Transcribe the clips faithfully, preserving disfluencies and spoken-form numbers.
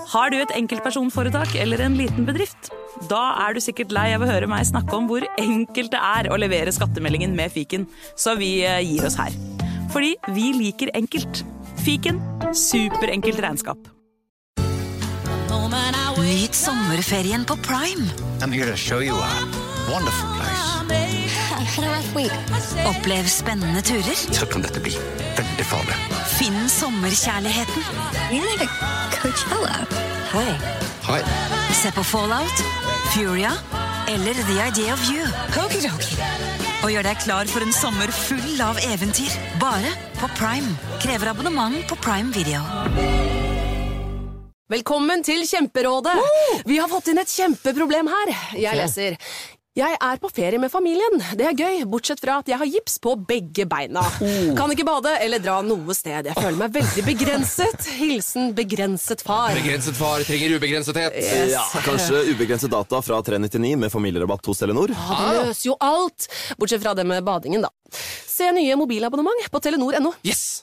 Har du et enkeltpersonforetak eller en liten bedrift? Da er du sikkert lei av å høre meg snakke om hvor enkelt det er å levere skattemeldingen med Fiken, så vi gir oss her. Fordi vi liker enkelt. Fiken, superenkelt regnskap. Nyt sommerferien på Prime. I'm here to show you a wonderful place. Had a rough week. Opplev spennende turer. Så kan dette bli veldig farlig. Finn sommerkjærligheten. You're like a Coachella. Hi. Hei. Se på Fallout, Furia eller The Idea of You. Okidoki. Og gjør deg klar for en sommer full av eventyr. Bare på Prime. Krever abonnement på Prime Video. Velkommen til Kjemperådet. Vi har fått inn et kjempeproblem her. Jeg leser. Jeg er på ferie med familien. Det er gøy, bortsett fra at jeg har gips på begge beina. Kan ikke bade eller dra noe sted. Jeg føler meg veldig begrenset. Hilsen begrenset far. Begrenset far trenger ubegrensethet. Yes. Ja, kanskje ubegrenset data fra tre nittionio med familierabatt hos Telenor. Ja, det løser jo alt. Bortsett fra det med badingen da. Se nye mobilabonnement på telenor punktum no. Yes!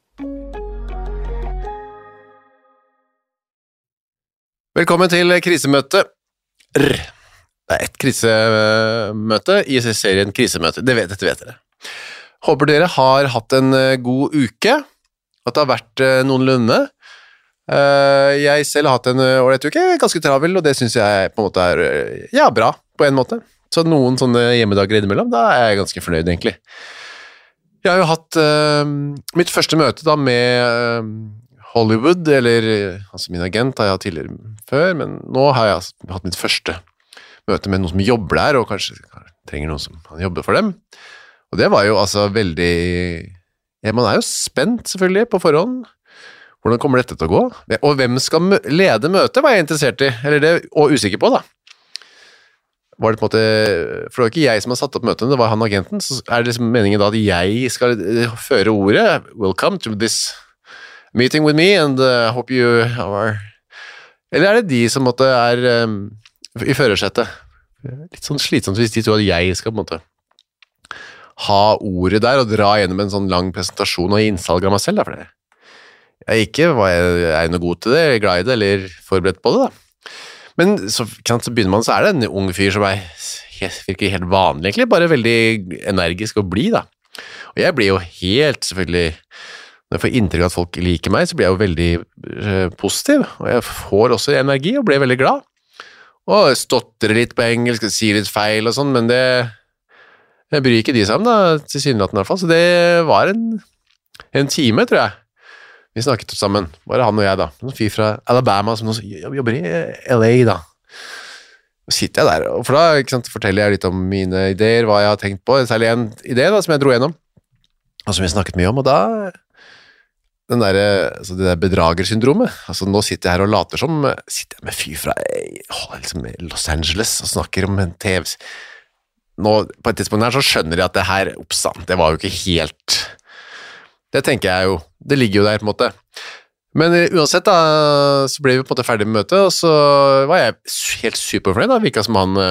Velkommen til krisemøte. R. Det er et krisemøte i serien krisemøte. Det vet, dette vet dere. Håper dere har hatt en god uke, at det har vært noenlunde. Jeg selv har hatt en ålreit uke, ganske travel, og det synes jeg på en måte er ja, bra på en måte. Så noen sånne hjemmedager innimellom, da er jeg ganske fornøyd egentlig. Jeg har jo hatt uh, mitt første møte da med uh, Hollywood, eller altså min agent har jeg hatt tidligere før, men nå har jeg hatt mitt første møte med noen som jobber der, og kanskje trenger noen som kan jobbe for dem. Og det var jo altså veldig... Ja, man er jo spent selvfølgelig på forhånd. Hvordan kommer dette til å gå? Og hvem skal lede møtet, var jeg interessert i, eller det, og usikker på da. Var det på en måte... For det var ikke jeg som har satt opp møtene, det var han agenten, så er det liksom meningen da at jeg skal føre ordet, welcome to this... meeting with me, and I uh, hope you are... Eller er det de som måtte er um, i førersettet? Litt sånn slitsomt hvis de tror at jeg skal på en måte ha ordet der og dra gjennom en sånn lang presentasjon og innsalg av meg selv, da, for det. Jeg ikke var jeg, er jeg noe god til det, eller glad i det, eller forberedt på det, da. Men så, kan, så begynner man, så er det en ung fyr som er, virker helt vanlig, egentlig, bare veldig energisk og blid, da. Og jeg blir jo helt, selvfølgelig... Når jeg får inntrykk av at folk liker meg, så blir jeg jo veldig uh, positiv, og jeg får også energi og blir veldig glad. Og jeg stotrer litt på engelsk, sier litt feil og sånn, men det jeg bryr ikke de sammen da, til synlighetene i hvert fall, så det var en, en time, tror jeg. Vi snakket sammen, bare han og jeg da, en fyr fra Alabama som jobber i L A da. Og sitter jeg der, og for da ikke sant, forteller jeg litt om mine ideer, hva jeg har tenkt på, særlig en idé da, som jeg dro gjennom, og som jeg snakket mye om, og da... Den der, altså det der bedragersyndromet, altså nå sitter jeg her og later som, sitter jeg med fyr fra oh, liksom Los Angeles og snakker om en T V. Nå, på et tidspunkt her så skjønner jeg at det her, oppstand, det var jo ikke helt, det tenker jeg jo, det ligger jo der på en måte. Men uansett da, så ble vi på en måte ferdig med møtet, og så var jeg helt superfornøyd da, virket som han,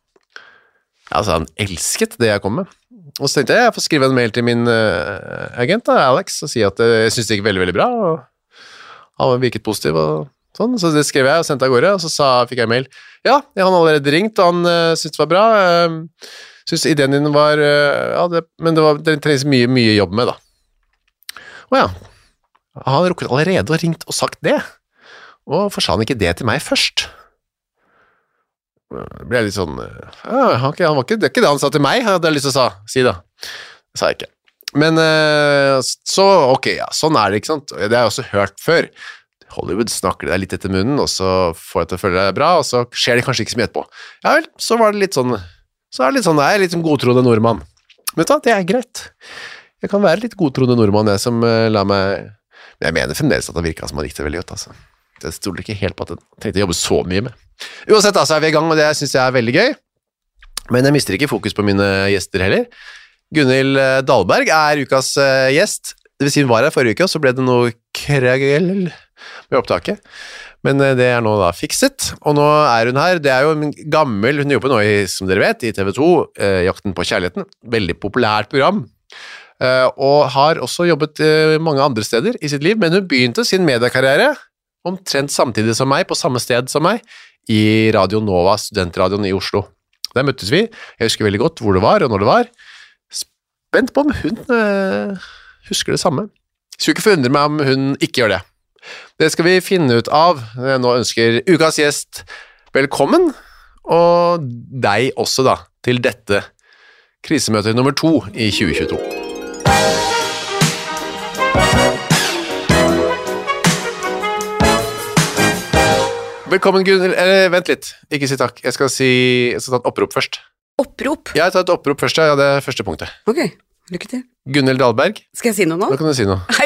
altså han elsket det jeg kom med. Og så tenkte jeg, jeg får skrive en mail til min uh, agent, da, Alex, og si at uh, jeg synes det gikk veldig, veldig bra, og han virket positiv og sånn. Så det skrev jeg og sendte av gårde, og så sa, fikk jeg mail. Ja, jeg har allerede ringt, og han uh, syntes det var bra. Uh, synes ideen din var, uh, ja, det, men det, var, det trengs mye, mye jobb med, da. Og ja, han hadde rukket allerede og ringt og sagt det. Og for sa han ikke det til meg først? Det ble litt sånn, ja, okay, han var ikke, det er ikke det han sa til meg, hadde jeg lyst til å sa, si da. Det sa jeg ikke. Men så, ok, ja, sånn er det, ikke sant? Det har jeg også hørt før. Hollywood snakker deg litt etter munnen, og så får jeg til å føle deg bra, og så skjer det kanskje ikke så mye etterpå. Ja vel, så var det litt sånn, så er det litt sånn, jeg er litt som godtroende nordmann. Men da, det er greit. Jeg kan være litt godtroende nordmann, jeg som uh, lar meg, men jeg mener fremdeles at det virker som han likte det veldig godt, altså. Det stoler ikke helt på at jeg tenkte å jobbe så mye med. Uansett, altså, er vi i gang, og det synes jeg er veldig gøy. Men jeg mister ikke fokus på mine gjester heller. Gunnhild Dahlberg er ukas uh, gjest. Det vil si hun var her forrige uke, og så ble det noe kragel med opptaket. Men uh, det er nå da fikset, og nå er hun her. Det er jo en gammel, hun jobber nå i, som dere vet, i T V to, uh, Jakten på kjærligheten. Veldig populært program. Uh, og har også jobbet uh, mange andre steder i sitt liv, men hun begynte sin mediekarriere omtrent samtidig som meg, på samme sted som meg, i Radio Nova, studentradioen i Oslo. Der møttes vi. Jeg husker veldig godt hvor det var, og når det var. Spent på om hun øh, husker det samme. Skulle ikke forundre meg om hun ikke gjør det. Det skal vi finne ut av. Jeg nå ønsker ukas gjest velkommen, og deg også da, til dette krisemøtet nummer to i tjue tjueto. Velkommen, Gunhild. Eh, vent litt. Ikke si takk. Jeg skal si jeg skal ta et opprop først. Opprop? Jeg tar et opprop først, ja. Det er første punktet. Ok, lykke til. Gunhild Dahlberg. Skal jeg si noe nå? Nå kan du si noe. Hei.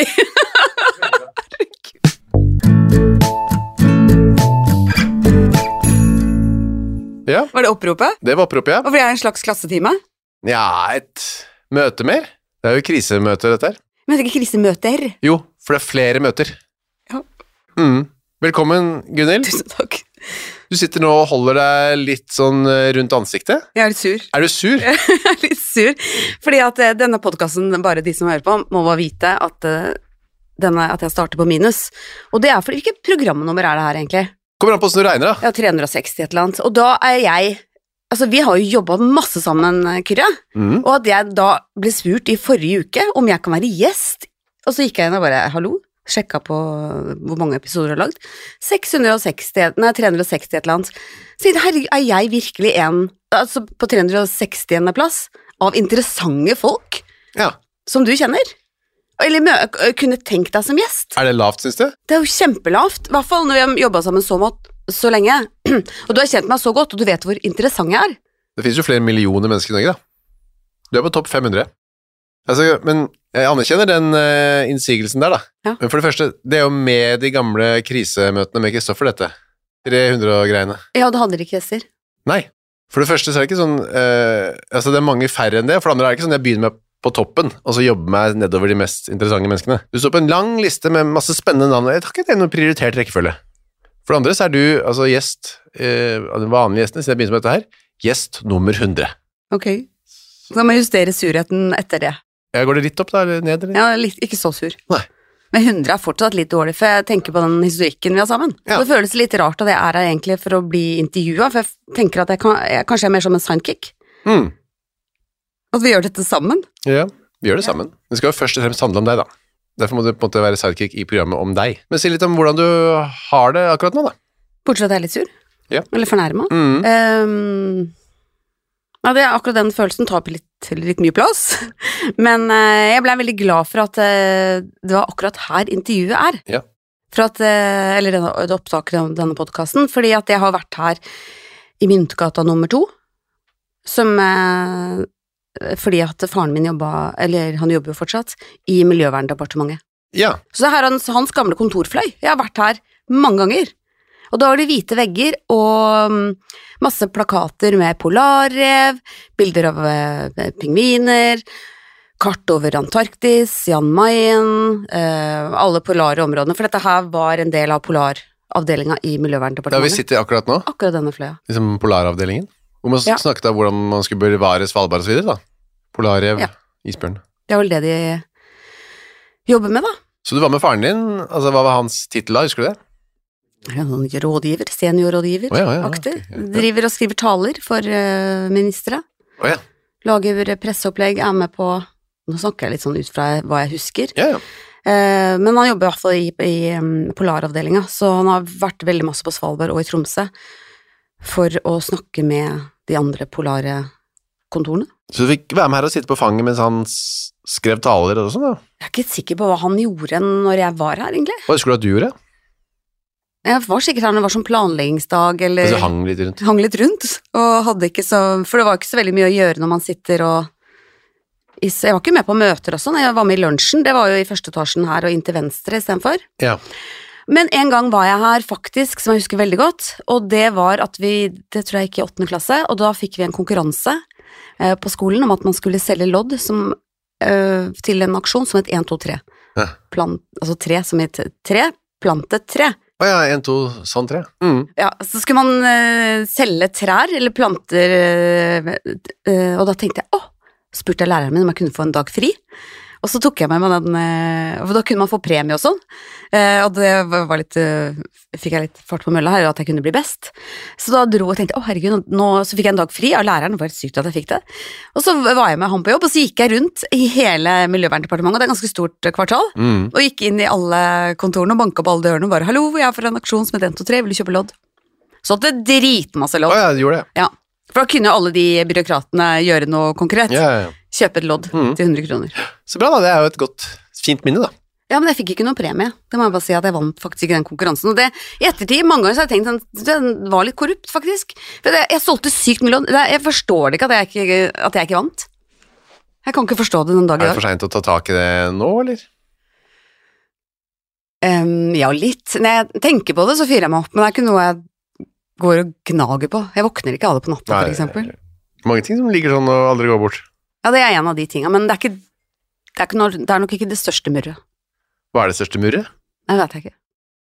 Ja. Var det oppropet? Det var oppropet, ja. Og blir jeg en slags klassetime? Ja, et møte mer. Det er jo krisemøte, dette her. Men det er ikke krisemøter. Jo, for det er flere møter. Ja. Mm. Velkommen, Gunhild. Tusen takk. Du sitter nå og holder deg litt sånn rundt ansiktet. Jeg er litt sur. Er du sur? Jeg er litt sur, fordi at uh, denne podcasten, bare de som hører på, må bare vite at, uh, denne, at jeg starter på minus. Og det er fordi, hvilket programnummer er det her egentlig? Kommer an på hvordan du regner, da. Ja, tre hundre og seksti et eller annet. Og da er jeg, altså vi har jo jobbet masse sammen, Kyrre, Mm. og at jeg da ble spurt i forrige uke om jeg kan være gjest, og så gikk jeg inn og bare, hallo? Sjekka på hvor mange episoder jeg har lagd. seks hundre og seksti, nei, tre hundre og seksti et eller annet. Så herregud, er jeg virkelig en, altså på tre hundre og sekstiende plass, av interessante folk, Ja. som du kjenner? Eller mø- kunne tenkt deg som gjest? Er det lavt, synes du? Det er jo kjempelavt, i hvert fall når vi har jobbet sammen så, mått, så lenge, og du har kjent meg så godt, og du vet hvor interessant jeg er. Det finnes jo flere millioner mennesker i Norge, da. Du er på topp fem hundre. Altså, men jeg anerkjenner den uh, innsigelsen der, da. Ja. Men for det første, det er jo med de gamle krisemøtene med Kristoffer, dette. tre hundre og greiene. Ja, da hadde dere ikke gjester. Nei. For det første så er det ikke sånn, uh, altså det er mange færre enn det, for det andre er det ikke sånn jeg begynner med på toppen, og så jobber meg nedover de mest interessante menneskene. Du står på en lang liste med masse spennende navn, og jeg tror ikke det er noe prioritert rekkefølge. For det andre så er du, altså gjest, uh, av den vanlige gjesten, siden jeg begynner med dette her, gjest nummer hundre. Ok. Så da må jeg justere surheten etter det. Ja, går det litt opp da, eller ned? Eller? Ja, litt, ikke så sur. Nei. Men hundre er fortsatt litt dårlig, for jeg tenker på den historikken vi har sammen. Ja. Det føles litt rart at jeg er her egentlig for å bli intervjuet, for jeg tenker at jeg, kan, jeg kanskje er mer som en sidekick. Mm. At vi gjør dette sammen. Ja, vi gjør det sammen. Det skal jo først og fremst handle om deg, da. Derfor må du på en måte være sidekick i programmet om deg. Men si litt om hvordan du har det akkurat nå, da. Bortsett fra at jeg er litt sur. Ja. Eller fornærmet. Mm. Um, ja, det er akkurat den følelsen tar på litt, litt mye plass. Men uh, jeg ble veldig glad for at uh, det var akkurat her intervjuet er. Ja. For at, uh, eller denne, det opptaket av denne podcasten, fordi at jeg har vært her i Myntgata nummer to, som uh, fordi at faren min jobbet, eller han jobber jo fortsatt, i Miljøverndepartementet. Ja. Så det her er hans, hans gamle kontorfløy. Jeg har vært her mange ganger. Og da var det hvite vegger og um, masse plakater med polarrev, bilder av uh, pingviner, kart over Antarktis, Jan Mayen, uh, alle polare områdene, for dette her var en del av polaravdelingen i Der vi Miljøverndepartementet. sitter akkurat nå, Akkurat denne fløya. liksom polaravdelingen, hvor man Ja. snakket om hvordan man skulle bevare Svalbard og så videre, da. Polarrev, Ja. isbjørn. Det er vel det de jobber med, da. Så du var med faren din, altså hva var hans titel da, husker du det? Ja, noen rådgiver, seniorrådgiver, Å ja, ja, aktig. ok, ja. Driver og skriver taler for uh, ministre. Å ja, Lager presseopplegg, er med på, nå snakker jeg litt sånn ut fra hva jeg husker, ja, ja. eh, men han jobber i hvert fall i, i um, polaravdelingen, så han har vært veldig masse på Svalbard og i Tromsø for å snakke med de andre polare kontorene. Så du fikk være med her og sitte på fanget mens han s- skrev taler og sånn da? Jeg er ikke sikker på hva han gjorde når jeg var her, egentlig. Hva husker du at du gjorde? Jeg var sikkert her når det var sånn planleggingsdag, eller Altså hang litt rundt. hang litt rundt, og hadde ikke så, for det var ikke så veldig mye å gjøre når man sitter og, i- jeg var ikke med på møter og sånn, jeg var med i lunsjen, det var jo i første etasjen her og inn til venstre i stedet for. Ja. Men en gang var jeg her faktisk, som jeg husker veldig godt, og det var at vi, det tror jeg gikk i åttende klasse, og da fikk vi en konkurranse eh, på skolen om at man skulle selge lodd som, eh, til en aksjon som het en, to, tre. Ja. Plant, altså tre som het tre, plantet tre. Å ja, en, to, sånn tre. Mm. Ja, så skulle man eh, selge trær eller planter, eh, eh, og da tenkte jeg, åh, spurte jeg læreren min om jeg kunne få en dag fri, Og så tok jeg med meg den, for da kunne man få premie og sånn, og det var litt, fikk jeg litt fart på mølla her, at jeg kunne bli best. Så da dro og tenkte, å herregud, nå, så fikk jeg en dag fri av læreren, det var helt sykt at jeg fikk det. Og så var jeg med han på jobb, og så gikk jeg rundt i hele Miljøverndepartementet, det er et ganske stort kvartal, mm. og gikk inn i alle kontorene og banket på alle dørene og bare, hallo, jeg er for en aksjon som heter en to tre, vil du kjøpe lodd? Så det dritmasse lodd. Å ja, det gjorde det. Ja. For da kunne jo alle de byråkratene gjøre noe konkret. Ja, ja, ja. Kjøpe et lodd mm. til hundre kroner. Så bra da, det er jo et godt, fint minne da. Ja, men jeg fikk ikke noen premie. Det må jeg bare si at jeg vant faktisk ikke den konkurransen. Og det, i ettertid, mange ganger så har jeg tenkt at den var litt korrupt faktisk. For det, jeg solgte sykt mye lodd. Jeg forstår det ikke at jeg ikke, at jeg ikke vant. Jeg kan ikke forstå det den dag i dag. Er det for sent å ta tak i det nå, eller? Um, ja, litt. Når jeg tenker på det, så fyrer jeg meg opp. Men det er ikke noe jeg går og gnager på. Jeg våkner ikke av det på natta, for eksempel. Mange ting som ligger sånn og aldri går bort. Ja, det er en av de tingene, men det er, ikke, det, er ikke noe, det er nok ikke det største murret. Hva er det største murret? Nei, vet jeg ikke.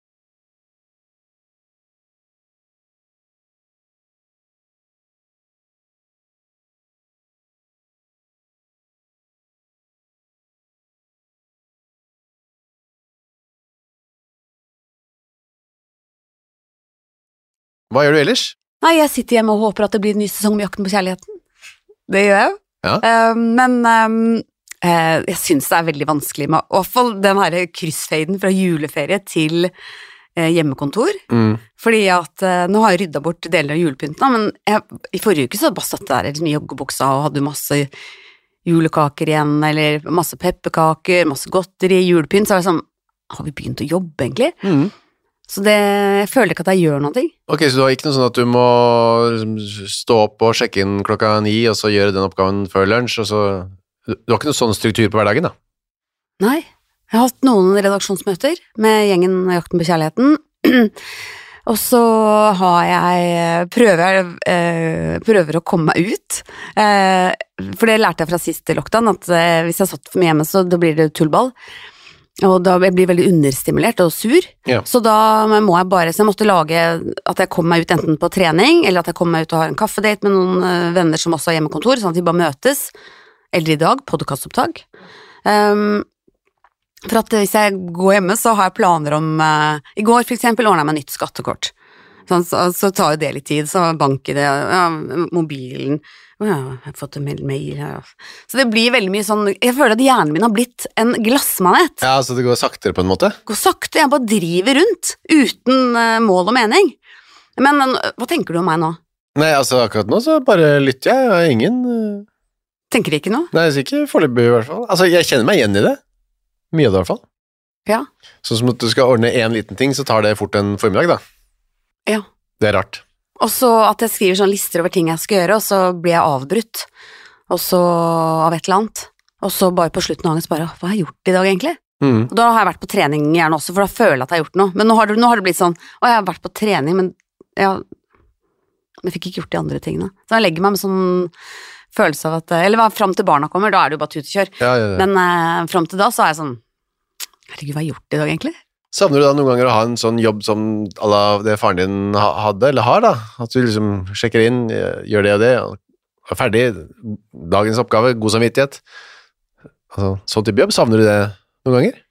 Hva gjør du ellers? Nei, jeg sitter hjemme og håper at det blir en ny sesong med Jakten på kjærligheten. Det gjør jeg jo. Ja. Uh, men um, uh, jeg synes det er veldig vanskelig med, i hvert fall den her kryssfaden fra juleferie til uh, hjemmekontor. Mm. Fordi at uh, nå har jeg ryddet bort deler av julepynten, men jeg, i forrige uke så bare satt jeg der liksom, i joggebuksa og hadde masse julekaker igjen, eller masse pepperkaker, masse godteri, julepynt, så var det sånn, har vi begynt å jobbe egentlig? Mhm. Så det, jeg føler ikke at jeg gjør noe. Ok, så du har ikke noe sånn at du må stå opp og sjekke inn klokka ni, og så gjøre den oppgaven før lunsj, og så... Du har ikke noe sånn struktur på hverdagen, da? Nei, jeg har hatt noen redaksjonsmøter med gjengen Jakten på kjærligheten, og så har jeg prøver, eh, prøver å komme meg ut, eh, for det lærte jeg fra siste lockdown, at eh, hvis jeg satt for mye hjemme, så da blir det tullball. Og da jeg blir veldig understimulert og sur, ja. Så da må jeg bare, så jeg måtte lage at jeg kommer meg ut enten på trening, eller at jeg kommer meg ut og har en kaffedate med noen venner som også har hjemmekontor, sånn at de bare møtes, eller i dag, podcastopptak. Um, for at hvis jeg går hjemme, så har jeg planer om, uh, i går for eksempel ordnet jeg meg nytt skattekort, sånn, så, så tar jo det litt tid, så banker det, ja, mobilen, ja, jeg har fått en mail her. Så det blir veldig mye sånn, jeg føler at hjernen min har blitt en glassmanet. Ja, så det går saktere på en måte? Går sakte, jeg bare driver rundt, uten uh, mål og mening. Men, men hva tenker du om meg nå? Nei, altså akkurat nå så bare lytter jeg, jeg har ingen... Uh... Tenker du ikke noe? Nei, ikke foreløpig i hvert fall. Altså, jeg kjenner meg igjen i det. Mye av det i hvert fall. Ja. Sånn som at du skal ordne en liten ting, så tar det fort en formiddag da. Ja. Det er rart. Og så at jeg skriver sånn lister over ting jeg skal gjøre, og så blir jeg avbrutt, og så av et eller annet, og så bare på slutten av dagen så bare, hva har jeg gjort i dag egentlig? Mm. Og da har jeg vært på trening gjerne også, for da føler jeg at jeg har gjort noe, men nå har det, nå har det blitt sånn, å jeg har vært på trening, men jeg, jeg fikk ikke gjort de andre tingene. Så jeg legger meg med sånn følelse av at, eller frem til barna kommer, da er det jo bare tut og kjør, ja, ja, ja. Men eh, frem til da så er jeg sånn, herregud, hva har jeg gjort i dag egentlig? Savner du da noen ganger å ha en sånn jobb som alle det faren din hadde, eller har da? At du liksom sjekker inn, gjør det og det, og er ferdig, dagens oppgave, god samvittighet. Altså, sånn type jobb, savner du det noen ganger?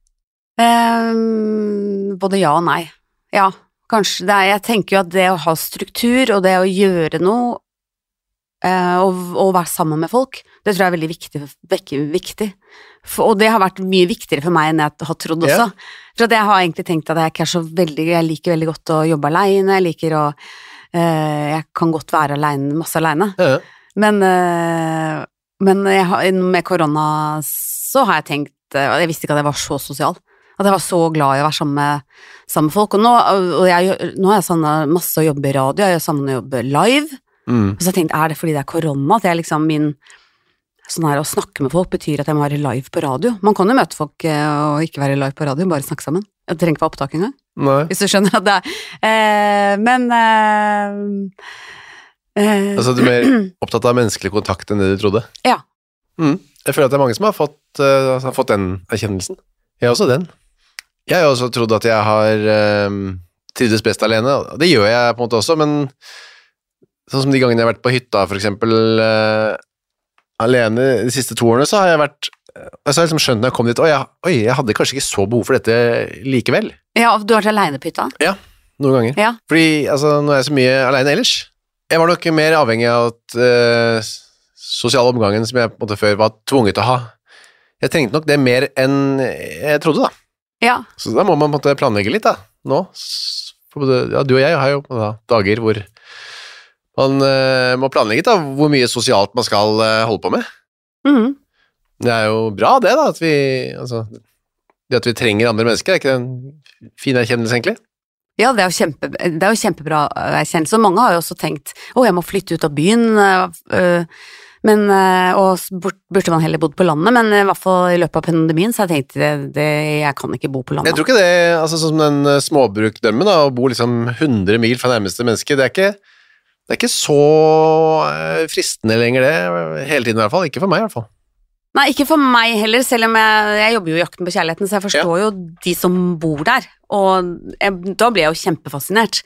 Um, både ja og nei. Ja, kanskje. Det er, jeg tenker jo at det å ha struktur, og det å gjøre noe, uh, og, og være sammen med folk, det tror jeg er veldig viktig. viktig. For, og det har vært mye viktigere for meg enn jeg har trodd også. Yeah. For at jeg har egentlig tenkt at jeg ikke er så veldig, jeg liker veldig godt å jobbe alene, jeg liker å, uh, jeg kan godt være alene, masse alene. Yeah. Men, uh, men jeg har, med korona så har jeg tenkt, uh, jeg visste ikke at jeg var så sosial, at jeg var så glad i å være sammen med, sammen med folk. Og nå, og jeg, nå har jeg sånn masse å jobbe i radio, jeg gjør sammen å jobbe live, mm. og så har jeg tenkt, er det fordi det er korona, at jeg liksom min... Sånn her, å snakke med folk betyr at jeg må være live på radio. Man kan jo møte folk og ikke være live på radio, bare snakke sammen. Jeg trenger ikke være opptak engang. Nei. Hvis du skjønner at det er. Eh, men... Eh, eh, altså du er mer opptatt av menneskelig kontakt enn det du trodde? Ja. Mm. Jeg føler at det er mange som har fått, uh, har fått den erkjennelsen. Jeg har også den. Jeg har også trodd at jeg har uh, trivdes best alene. Det gjør jeg på en måte også, men sånn som de gangene jeg har vært på hytta, for eksempel... Uh, alene de siste to årene så har jeg vært og så har jeg liksom skjønt når jeg kom dit, oi, jeg, oi, jeg hadde kanskje ikke så behov for dette likevel. Ja, du har vært alene på hytta? Ja, noen ganger. Ja. Fordi, altså, nå er jeg så mye alene ellers. Jeg var nok mer avhengig av at uh, sosiale omgangen som jeg på en måte før var tvunget til å ha. Jeg trengte nok det mer enn jeg trodde, da. Ja. Så da må man på en måte planlegge litt, da, nå. For både, ja, du og jeg har jo da, dager hvor man uh, må planlegge da, hvor mye sosialt man skal uh, holde på med. Mhm. Det er jo bra det da, at vi, altså, det at vi trenger andre mennesker, er ikke det en fin erkjennelse egentlig? Ja, det er jo, kjempe, det er jo kjempebra erkjennelse, og mange har jo også tenkt, å, jeg må flytte ut av byen, øh, men, øh, og burde man heller bodd på landet, men i hvert fall i løpet av pandemien, så har jeg tenkt, det, det, jeg kan ikke bo på landet. Jeg tror ikke det, altså sånn som den småbrukdømmen da, å bo liksom hundre mil fra nærmeste menneske, det er ikke, det er ikke så fristende lenger det, hele tiden i hvert fall, ikke for meg i hvert fall. Nei, ikke for meg heller, selv om jeg, jeg jobber jo i Jakten på kjærligheten, så jeg forstår ja. jo de som bor der, og jeg, da blir jeg jo kjempefascinert.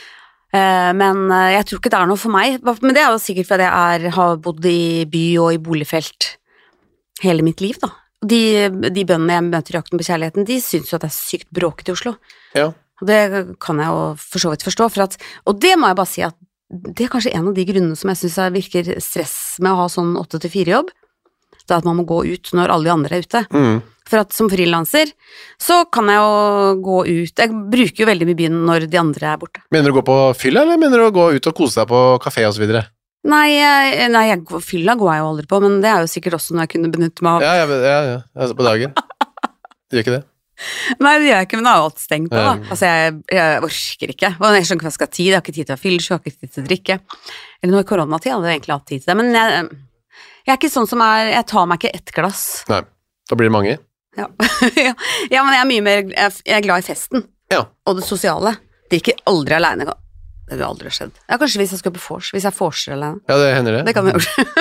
Uh, men jeg tror ikke det er noe for meg, men det er jo sikkert fordi jeg er, har bodd i by og i boligfelt hele mitt liv, da. De, de bøndene jeg møter i Jakten på kjærligheten, de synes jo at det er sykt bråket i Oslo. Ja. Og det kan jeg jo for så vidt forstå, for at, og det må jeg bare si at det er kanskje en av de grunnene som jeg synes virker stress med å ha sånn åtte til fire jobb, det er at man må gå ut når alle de andre er ute. Mm. For at som frilanser, så kan jeg jo gå ut, jeg bruker jo veldig mye byen når de andre er borte. Mener du å gå på fylla, eller mener du å gå ut og kose deg på kafé og så videre? Nei, jeg, nei jeg, fylla går jeg jo aldri på, men det er jo sikkert også når jeg kunne benytte meg av. Ja, ja, ja, ja. Altså på dagen. Du gjør ikke det? Nei, det gjør jeg ikke, men det er jo alt stengt på, da. Altså, jeg, jeg orker ikke. Og jeg skjønner ikke hva jeg skal ha tid, jeg har ikke tid til å fylle, jeg har ikke tid til å drikke. Eller nå i koronatid hadde jeg egentlig hatt tid til det, men jeg... Jeg er ikke sånn som er, jeg tar meg ikke ett glass. Nei, da blir det mange. Ja, ja, ja men jeg er mye mer, jeg er glad i festen. Ja. Og det sosiale. Det gikk aldri alene. Det vil aldri ha skjedd. Ja, kanskje hvis jeg skal på vors, hvis jeg forser alene. Ja, det hender det. Det kan vi gjøre.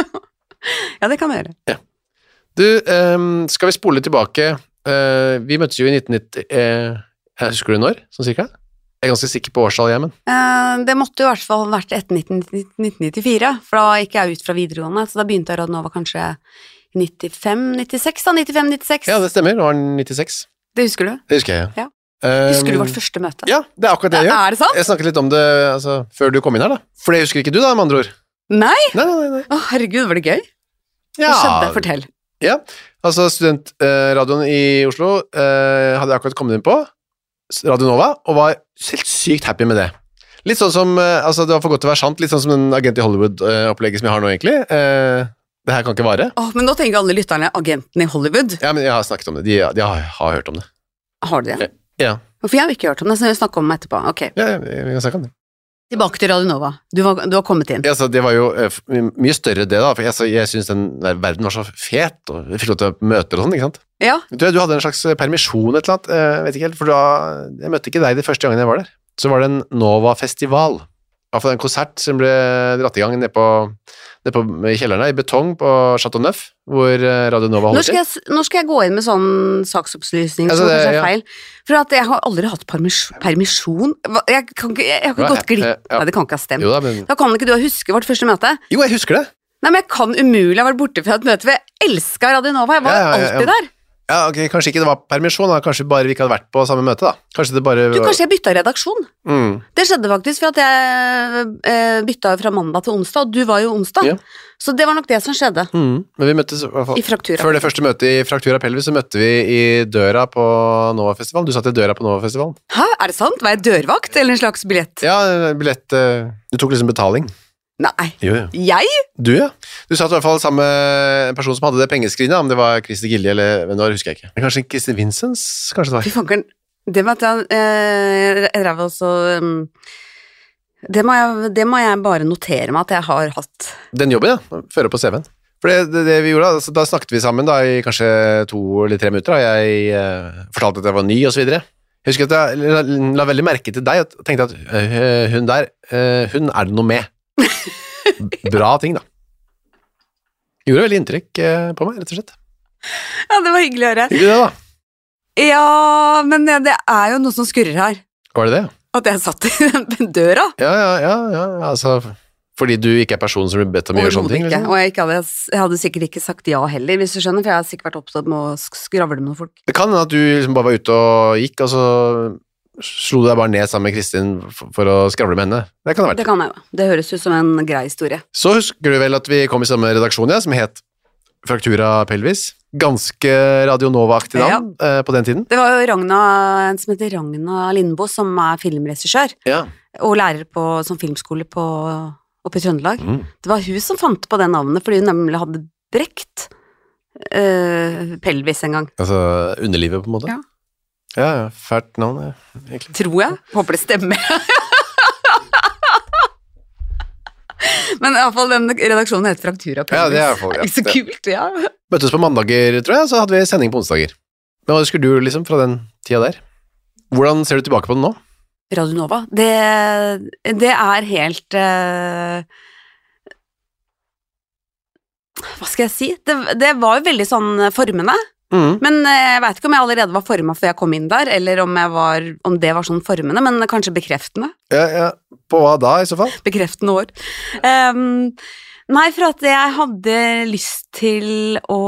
Ja, det kan vi gjøre. Ja. Du, um, skal vi spole tilbake? Uh, vi møttes jo i nitten nitti, uh, jeg husker du når, sånn cirka? Jeg er ganske sikker på årstall, jeg, men. Uh, det måtte jo i hvert fall vært etter nitten nittifire, for da gikk jeg ut fra videregående, så da begynte jeg Radionova kanskje i nittifem nittiseks da, nittifem nittiseks. Ja, det stemmer, det var nittiseks. Det husker du? Det husker jeg, ja. ja. Um, husker du vårt første møte? Ja, det er akkurat det jeg gjør. Er det sant? Jeg snakket litt om det altså, før du kom inn her, da. For det husker ikke du, da, med andre ord. Nei? Nei, nei, nei. Å, herregud, var det gøy? Ja. Hva skjedde? Fortell. Ja, altså studentradioen uh, i Oslo uh, hadde jeg akkurat kommet inn på. Radionova, og var helt sykt happy med det. Litt sånn som, altså det var for godt til å være sant, litt sånn som den Agent i Hollywood-opplegget som jeg har nå egentlig. Eh, det her kan ikke vare. Åh, men nå tenker alle lytterne Agenten i Hollywood. Ja, men jeg har snakket om det. De, de har, har hørt om det. Har de det? Ja. For jeg har ikke hørt om det, så vi snakker om det etterpå. Ok. Ja, vi kan snakke om det. Tilbake til Radionova. Du, var, du har kommet inn. Ja, så det var jo uh, mye større det da, for jeg, så, jeg synes den der verden var så fet, og jeg fikk lov til å møte og sånn, ikke sant? Ja. Du, du hadde en slags permisjon et eller annet, uh, vet ikke helt, for da, jeg møtte ikke deg de første gangen jeg var der. Så var det en Nova-festival, i hvert fall en konsert som ble dratt i gang nede på, nede på kjellerne i betong på Chateau Neuf, hvor Radio Nova holder til. Nå, nå skal jeg gå inn med sånn saksopplysning, altså, så det er ja. feil. For at jeg har aldri hatt permisjon. permisjon. Jeg, kan ikke, jeg har ikke ja, gått glipp. Ja, ja. Nei, det kan ikke ha stemt. Jo, da, men... da kan ikke du huske vårt første møte? Jo, jeg husker det. Nei, men jeg kan umulig ha vært borte fra et møte, for jeg elsket Radio Nova. Jeg var ja, ja, ja, alltid ja. der. Ja, ok, kanskje ikke det var permisjon, da. Kanskje bare vi ikke hadde vært på samme møte, da. Kanskje det bare... Du, kanskje jeg bytta redaksjon. Mm. Det skjedde faktisk for at jeg eh, bytta fra mandag til onsdag, og du var jo onsdag. Ja. Så det var nok det som skjedde. Mm. Men vi møttes, i hvert fall, i Fraktura. Før det første møtet i Fraktura Pelvis, så møtte vi i døra på Nova-festivalen. Du satt i døra på Nova-festivalen. Hæ, er det sant? Var jeg dørvakt, eller en slags billett? Ja, billett. Du tok liksom betaling. Nei. Jo, ja. Jeg? Du, ja. Du satt i hvert fall sammen med en person som hadde det pengeskrinet, om det var Christer Gilje eller hvem det var, husker jeg ikke. Men kanskje Christer Vincents, kanskje det var. Fy fankeren, det med at jeg, eh, jeg drev også, um, det, må jeg, det må jeg bare notere meg at jeg har hatt. Den jobben, ja, fører på C V-en. For det, det, det vi gjorde, altså, da snakket vi sammen da, i kanskje to eller tre minutter, da jeg eh, fortalte at jeg var ny og så videre. Jeg husker at jeg la, la veldig merke til deg og tenkte at uh, hun der, uh, hun er det noe med. Bra ting, da. Gjorde veldig inntrykk eh, på meg, rett og slett. Ja, det var hyggelig å høre. Hyggelig det, da. Ja, men det er jo noe som skurrer her. Var det det? At jeg satt i den døra. Ja, ja, ja, ja, altså Fordi du ikke er personen som blir bedt om å gjøre sånne ting? Overhodet ikke. Liksom? Og jeg, ikke hadde, jeg hadde sikkert ikke sagt ja heller, hvis du skjønner, for jeg hadde sikkert vært opptatt med å sk- skravle med noen folk. Det kan hende at du liksom bare var ute og gikk, og så slo du deg bare ned sammen med Kristin for, for å skravle med henne. Det kan det ha vært. Det kan jeg jo. Det høres ut som en grei historie. Så husker du vel at vi kom i samme redaksjon, ja, som het Fraktura Pelvis. Ganske Radio Nova-aktig navn eh, på den tiden. Det var jo Ragna, en som heter Ragna Lindbo, som er filmregissør, Ja. og lærer på sånn filmskole på, oppe i Trøndelag. Mm. Det var hun som fant på det navnet, fordi hun nemlig hadde brekt uh, pelvis en gang. Altså underlivet, på en måte. Ja. Ja, ja, fælt navn, ja, egentlig. Tror jeg. Håper det stemmer. Men i hvert fall den redaksjonen heter Fraktura Pelvis. Ja, det er i hvert fall, ja. Ikke så kult, ja. Møttes på mandager, tror jeg, så hadde vi sending på onsdager. Men hva husker du liksom fra den tida der? Hvordan ser du tilbake på den nå? Radio Nova, det, det er helt uh, hva skal jeg si? Det, det var jo veldig sånn formende, Mm. men uh, jeg vet ikke om jeg allerede var formet før jeg kom inn der, eller om, jeg var, om det var sånn formende, men kanskje bekreftende. Ja, ja. På hva da, i så fall? Bekreftende år. Um, nei, for at jeg hadde lyst til å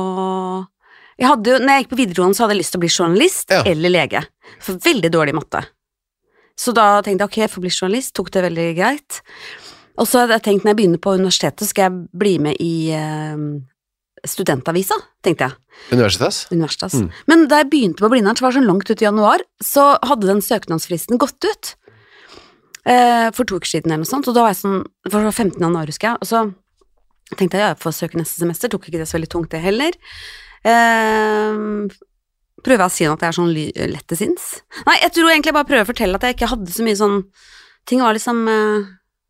jeg hadde jo, når jeg gikk på videregående, så hadde jeg lyst til å bli journalist Ja. eller lege. For veldig dårlig matte. Så da tenkte jeg, ok, jeg får bli journalist, tok det veldig greit. Og så hadde jeg tenkt, når jeg begynner på universitetet, skal jeg bli med i eh, studentavisa, tenkte jeg. Universitas? Universitas. Mm. Men da jeg begynte på Blindern, så var det sånn langt ut i januar, så hadde den søknadsfristen gått ut. Eh, for to uker siden eller noe sånt, og da var jeg sånn, for det var femtende januar, husker jeg, og så tenkte jeg, ja, jeg får søke neste semester, tok ikke det så veldig tungt det heller. Eh, prøver jeg å si at jeg er sånn ly- lett til sinns. Nei, jeg tror egentlig jeg bare prøver å fortelle at jeg ikke hadde så mye sånn, ting var liksom, eh,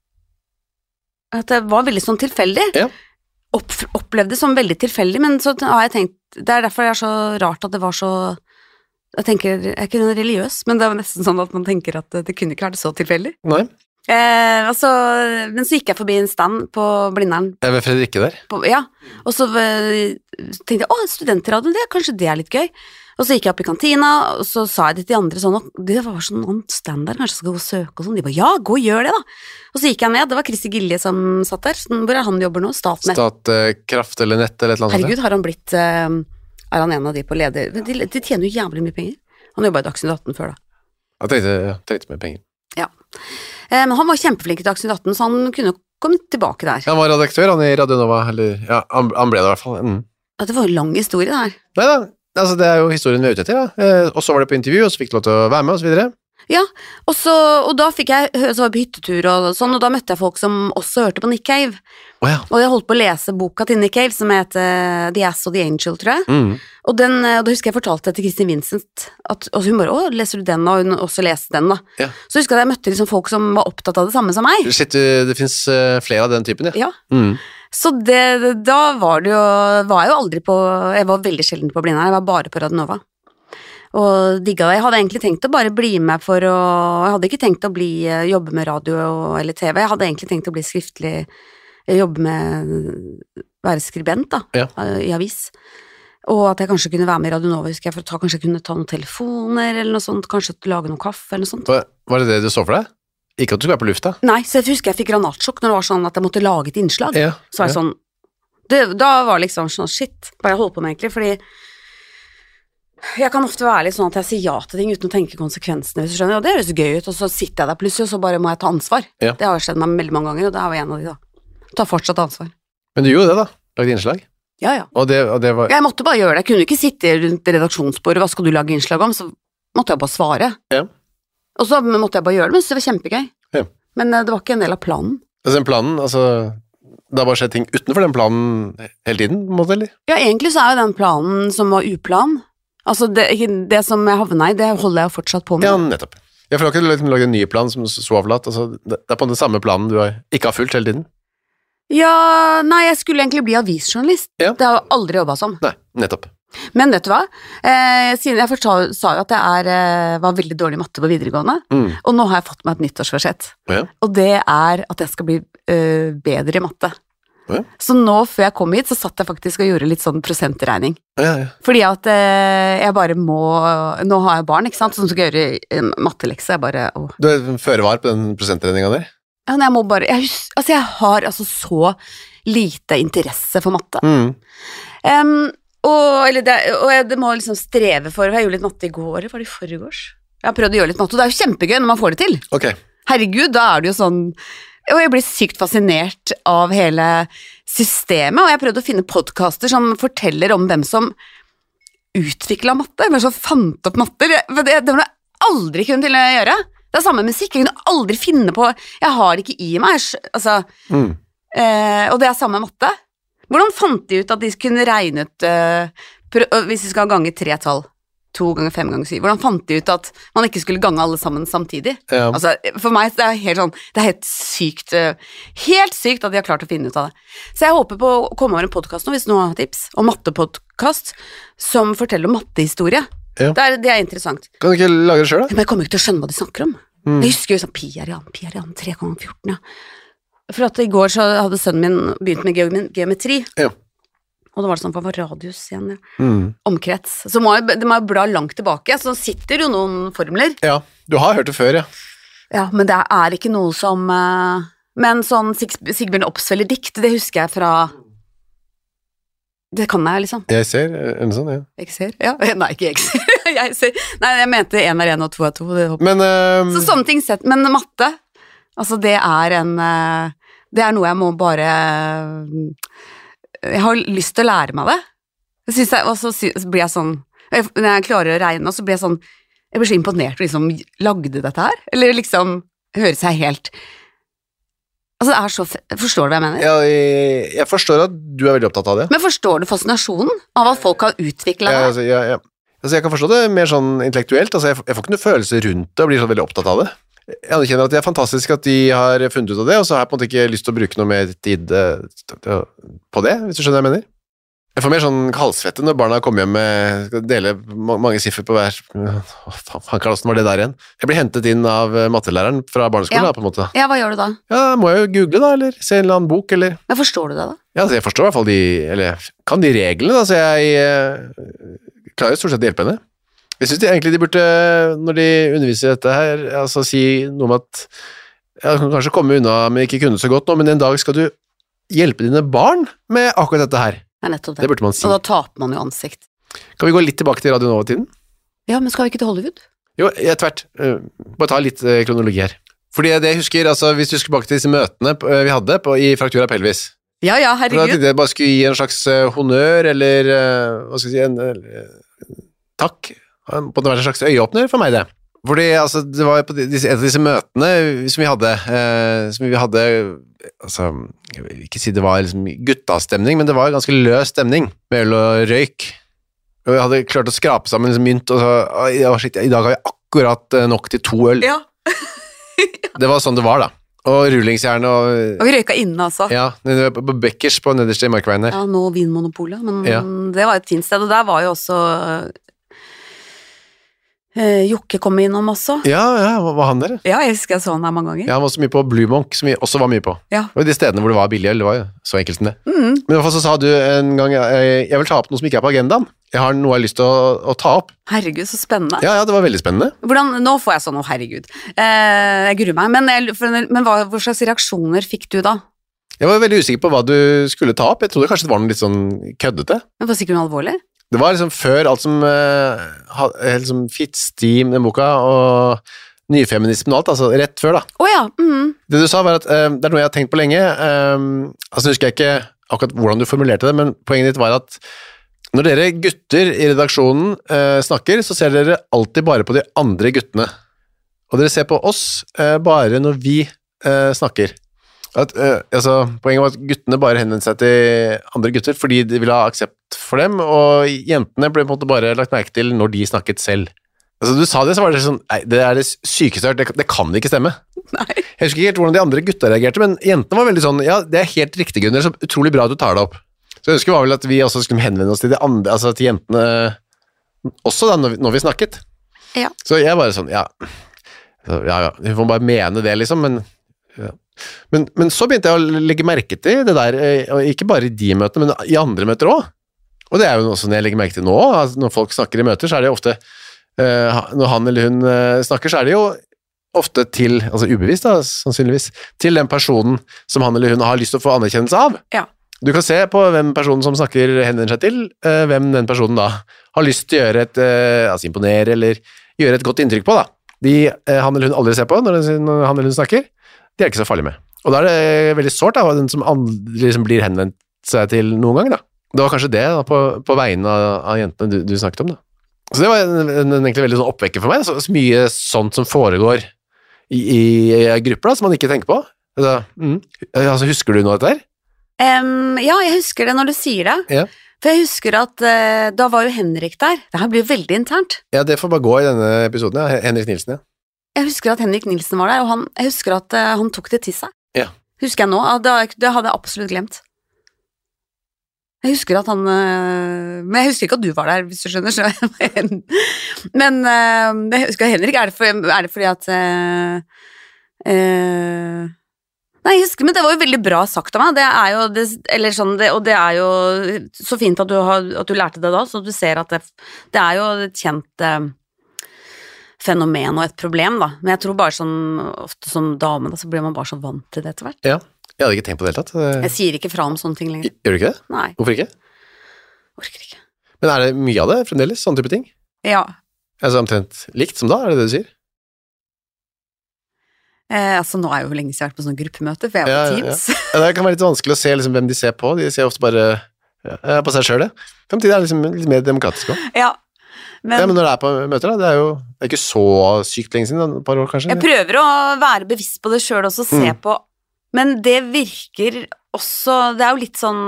at det var veldig sånn tilfeldig. Ja. Opp, opplevde som veldig tilfeldig, men så har jeg tenkt, det er derfor det er så rart at det var så, jeg tenker, jeg er ikke religiøs, men det er nesten sånn at man tenker at det, det kunne ikke vært så tilfeldig. Nei. Eh, altså, men så gikk jeg forbi en stand på Blindern, Jeg er ved Fredrikke der. på, ja, og så eh, tenkte jeg, å, studentradio, det, kanskje det er litt gøy. Og så gikk jeg opp i kantina, og så sa jeg det til de andre sånn, det var sånn annen stand der, kanskje jeg skal gå og søke og sånn. De bare, ja, gå og gjør det da. Og så gikk jeg ned, det var Kristi Gilje som satt der, sånn, hvor er han jobber nå? Statnett. Statkraft eller nett eller et eller annet. Herregud, har han blitt, eh, er han en av de på leder? De, de tjener jo jævlig mye penger. Han jobbet i Dagsnytt atten før da. Jeg trengte, jeg trengte mer penger. Ja. Eh, men han var kjempeflink i Dagsnytt atten, så han kunne komme tilbake der. Han var redaktør, han i Radio Nova, eller, ja, han, han ble det i hvert fall. Mm. Ja, det var jo en lang historie det her. Nei da, altså det er jo historien vi er ute etter, ja. Eh, og så var det på intervju, og så fikk du lov til å være med, og så videre. Ja, og, så, og da fikk jeg, så var jeg på hyttetur og sånn, og da møtte jeg folk som også hørte på Nick Cave. Åja. Og jeg holdt på å lese boka til Nick Cave, som heter The Ass og the Angel, tror jeg. Mm. Og, den, og da husker jeg fortalte det til Kristin Vincent, at, og hun bare, å, leser du den, og hun også leste den da. Ja. Så husker jeg at jeg møtte liksom folk som var opptatt av det samme som meg. Shit, det, det finnes eh, flere av den typen, ja. Ja, Mm. så det, da var det jo, var jeg jo aldri på, jeg var veldig sjelden på Blindern, jeg var bare på Radio Nova. Og digga det. Jeg hadde egentlig tenkt å bare bli med for å, jeg hadde ikke tenkt å bli, jobbe med radio eller T V, jeg hadde egentlig tenkt å bli skriftlig, jobbe med, være skribent da, Ja. i avis. Og at jeg kanskje kunne være med i Radio Nova, husker jeg, for å ta, kanskje jeg kunne ta noen telefoner eller noe sånt, kanskje lage noe kaffe eller noe sånt. Var, var det det du så for deg? Ikke at du skulle være på lufta? Nei, så jeg husker jeg fikk granatsjokk når det var sånn at jeg måtte lage et innslag. Ja. Så var jeg ja. sånn, det, da var det liksom sånn, shit, hva jeg holdt på med egentlig, fordi jeg kan ofte være litt sånn at jeg sier ja til ting uten å tenke konsekvensene, hvis du skjønner, og det høres gøy ut, og så sitter jeg der plutselig, og så bare må jeg ta ansvar. Ja. Det har jo skjedd meg veldig mange ganger, og det er jo en av de da. Ta fortsatt ansvar. Men du gjorde det da, lagde innslag. Ja, ja. Og det, og det var... Jeg måtte bare gjøre det, jeg kunne ikke sitte rundt redaksjonsbordet, hva skal du lage innslag om, så måtte jeg bare svare. Ja. Og så måtte jeg bare gjøre det, men så det var kjempegøy. Ja. Men eh, det var ikke en del av planen. Altså den planen, altså... Det har bare skjedd ting utenfor den planen hele tiden, på en måte, eller? Ja, egentlig så er jo den planen som var uplan. Altså, det, det som jeg havna i, det holder jeg jo fortsatt på med. Ja, nettopp. Jeg får ikke liksom lage en ny plan som så avlatt, altså, det det er på den samme planen du har, ikke har fulgt hele tiden. Ja, nei, jeg skulle egentlig bli avisjournalist. Ja. Det har jeg aldri jobbet som. Nei, nettopp. Men vet du hva? Eh, siden jeg fortal, sa jo at jeg er, eh, var veldig dårlig i matte på videregående, Mm. og nå har jeg fått meg et nyttårsforsett. Ja. Og det er at jeg skal bli eh, bedre i matte. Ja. Så nå, før jeg kom hit, så satt jeg faktisk og gjorde litt sånn prosentregning. Ja, ja. Fordi at eh, jeg bare må, nå har jeg barn, ikke sant, som skal gjøre eh, mattelekse, jeg bare, åh. Du er føre var på den prosentregninga der? Ja, men jeg må bare, jeg, hus, altså jeg har altså så lite interesse for matte. Mm. Um, og, eller det, og jeg, det må liksom streve for, jeg gjorde litt matte i går, eller var det i forgårs? Jeg har prøvd å gjøre litt matte, og det er jo kjempegøy når man får det til. Ok. Herregud, da er det jo sånn, og jeg blir sykt fascinert av hele systemet, og jeg har prøvd å finne podcaster som forteller om hvem som utviklet matte, hvem som fant opp matte. Det, det, det må jeg aldri kunne til å gjøre. Det er samme musikk, jeg kunne aldri finne på, jeg har det ikke i meg, altså, mm. eh, og det er samme matte. Hvordan fant de ut at de kunne regne ut, eh, hvis de skal gange tre tall, to ganger fem ganger syv, hvordan fant de ut at man ikke skulle gange alle sammen samtidig? Ja. Altså, for meg det er helt sånn, det er helt sykt, helt sykt at de har klart å finne ut av det. Så jeg håper på å komme over en podcast nå, hvis noen har tips, om mattepodcast, som forteller om mattehistorie. Ja. Det, er, det er interessant. Kan du ikke lage det selv da? Men jeg kommer ikke til å skjønne hva de snakker om. Mm. Jeg husker jo sånn, Piarian, Piarian, tre ganger fjorten, ja. For at i går så hadde sønnen min begynt med geometri. Ja. Og det var det sånn, hva var radius igjen? Ja. Mm. Omkrets. Så må jeg, det må jeg bla langt tilbake, så sitter jo noen formler. Ja, du har hørt det før, ja. Ja, men det er ikke noe som... Uh, men sånn Sig Sigbjørn Opsfeller dikt, det husker jeg fra... Det kan jeg, liksom. Jeg ser, en sånn, ja. Jeg ser, ja. Nei, ikke jeg ser. jeg ser. Nei, jeg mente en er en og to er to. Men... Uh, så sånne ting sett, men matte, altså det er en... Uh, det er noe jeg må bare... Uh, jeg har lyst til å lære meg det. Jeg synes jeg, og så blir jeg sånn, når jeg klarer å regne, så blir jeg sånn, jeg blir så imponert og liksom, lagde dette her? Eller liksom, hører seg helt, altså det er så, forstår du hva jeg mener? Ja, jeg, jeg forstår at du er veldig opptatt av det. Men forstår du fascinasjonen av at folk har utviklet det? Ja, altså, ja, ja. Altså, jeg kan forstå det mer sånn intellektuelt, altså jeg, jeg får ikke noe følelse rundt det og blir så veldig opptatt av det. Jeg anerkjenner at det er fantastisk at de har funnet ut av det, og så har jeg på en måte ikke lyst til å bruke noe mer tid uh, på det, hvis du skjønner hva jeg mener. Jeg får mer sånn kaldsvette når barna kommer hjem med, skal dele mange siffer på hver, hva faen, hvordan var det der igjen? Jeg blir hentet inn av mattelæreren fra barneskolen, ja. Da, på en måte. Ja, hva gjør du da? Ja, må jeg jo google da, eller se en eller annen bok, eller... Men forstår du det da? Ja, altså, jeg forstår i hvert fall de, eller kan de reglene, da, så jeg uh, klarer stort sett å hjelpe henne. Jeg synes de egentlig de burde, når de underviser dette her, altså si noe om at jeg kan kanskje komme unna, men ikke kunne så godt nå, men en dag skal du hjelpe dine barn med akkurat dette her. Ja, nettopp det. Det burde man si. Og da taper man jo ansikt. Kan vi gå litt tilbake til Radio Nova-tiden? Ja, men skal vi ikke til Hollywood? Jo, jeg tvert. Bare ta litt kronologi her. Fordi det jeg husker, altså hvis du husker tilbake til disse møtene vi hadde på, i Fraktura Pelvis. Ja, ja, herregud. For da jeg bare skulle gi en slags honnør, eller hva skal jeg si, en eller, takk. På det var en slags øyeåpner for meg det. Fordi altså, det var på disse, et av disse møtene som vi hadde, eh, som vi hadde, altså, jeg vil ikke si det var liksom guttastemning, men det var ganske løs stemning med øl og røyk. Og jeg hadde klart å skrape sammen liksom, mynt, og så, å, shit, i dag har jeg akkurat nok til to øl. Ja. Det var sånn det var da. Og rullingsjern og... Og vi røyka inne altså. Ja, på Bekkers på nederste i Markveien her. Ja, nå Vinmonopolet, men ja. Det var et fint sted, og der var jo også... Uh, Jokke kom innom også. Ja, ja, var han der? Ja, jeg husker jeg så han der mange ganger. Ja, han var så mye på Blue Monk, som vi også var mye på. Ja. Og de stedene hvor det var billig øl, det var jo så enkelt som det. Mm. Men i hvert fall så sa du en gang, jeg, jeg vil ta opp noe som ikke er på agendaen. Jeg har noe jeg har lyst til å, å ta opp. Herregud, så spennende. Ja, ja, det var veldig spennende. Hvordan, nå får jeg sånn, å herregud. Uh, jeg gruer meg, men, jeg, for, men hva, hva slags reaksjoner fikk du da? Jeg var veldig usikker på hva du skulle ta opp. Jeg trodde kanskje det var noe litt sånn køddete. Men var sikkert noe alvorlig? Det var liksom før alt som uh, liksom Fitz-Steam, den boka, og nyfeminismen og alt, altså rett før da. Åh oh, ja. Mm. Det du sa var at uh, det er noe jeg har tenkt på lenge, um, altså nå husker jeg ikke akkurat hvordan du formulerte det, men poenget ditt var at når dere gutter i redaksjonen uh, snakker, så ser dere alltid bare på de andre guttene. Og dere ser på oss uh, bare når vi uh, snakker. At, uh, altså, poenget var at guttene bare henvendte seg til andre gutter fordi de ville ha aksept for dem, og jentene ble på en måte bare lagt merke til når de snakket selv. Altså, du sa det, så var det sånn, nei, det er det sykeste, det, det kan ikke stemme. Nei. Jeg husker ikke helt hvordan de andre gutta reagerte, men jentene var veldig sånn, ja, det er helt riktig, Gunnar, så utrolig bra at du tar det opp. Så jeg husker var vel at vi også skulle henvende oss til de andre, altså til jentene også da, når vi, når vi snakket. Ja. Så jeg bare sånn, ja, så, ja, ja, vi får bare mene det liksom, men... Ja. Men, men så begynte jeg å legge merke til det der, ikke bare i de møtene, men i andre møter også. Og det er jo noe som jeg legger merke til nå, altså når folk snakker i møter, så er det jo ofte, uh, når han eller hun uh, snakker, så er det jo ofte til, altså ubevisst da, sannsynligvis, til den personen som han eller hun har lyst til å få anerkjennelse av. Ja. Du kan se på hvem personen som snakker henvender seg til, eh, hvem den personen da har lyst til å gjøre et, eh, altså imponere eller gjøre et godt inntrykk på da. De eh, han eller hun aldri ser på når, når han eller hun snakker, de er ikke så farlig med. Og da er det veldig sårt da, den som aldri liksom blir henvendt seg til noen gang da. Det var kanskje det da, på, på vegne av, av jentene du, du snakket om da. Så det var en, en, en egentlig veldig sånn oppvekker for meg, så, så mye sånt som foregår i, i, i grupper da, som man ikke tenker på. Altså, mm. altså, husker du noe av dette her? Um, ja, jeg husker det når du sier det. Ja. For jeg husker at uh, da var jo Henrik der. Det her blir veldig internt. Ja, det får bare gå i denne episoden, ja. Henrik Nilsen, ja. Jeg husker at Henrik Nilsen var der, og han, jeg husker at uh, han tok det til seg. Ja. Husker jeg nå, det, det hadde jeg absolutt glemt. Jeg husker at han uh, Men jeg husker ikke at du var der, hvis du skjønner. Så. Men uh, jeg husker Henrik, er det, for, er det fordi at uh, uh, Nei, jeg husker, men det var jo veldig bra sagt av meg. Det er jo det, eller sånn, det, og det er jo så fint at du, har, at du lærte det da, så du ser at det, det er jo et kjent uh, fenomen og et problem da. Men jeg tror bare sånn, ofte som dame da, så blir man bare så vant til det etter hvert. Ja, jeg hadde ikke tenkt på det hele tatt. Jeg sier ikke fra om sånne ting lenger. Gjør du ikke det? Nei. Hvorfor ikke? Orker ikke. Men er det mye av det fremdeles, sånne type ting? Ja. Altså omtrent likt som da, er det det du sier? Eh, altså nå er jo lenge siden jeg har vært på sånn gruppemøte, for jeg er på Teams. Ja, ja. Det kan være litt vanskelig å se liksom, hvem de ser på, de ser ofte bare ja, på seg selv det. Samtidig er det liksom litt mer demokratisk også. Ja. Men, ja, men når det er på møter da, det er jo det er ikke så sykt lenge siden, et par år kanskje. Jeg prøver å være bevisst på det selv også, se mm. på, men det virker også, det er jo litt sånn,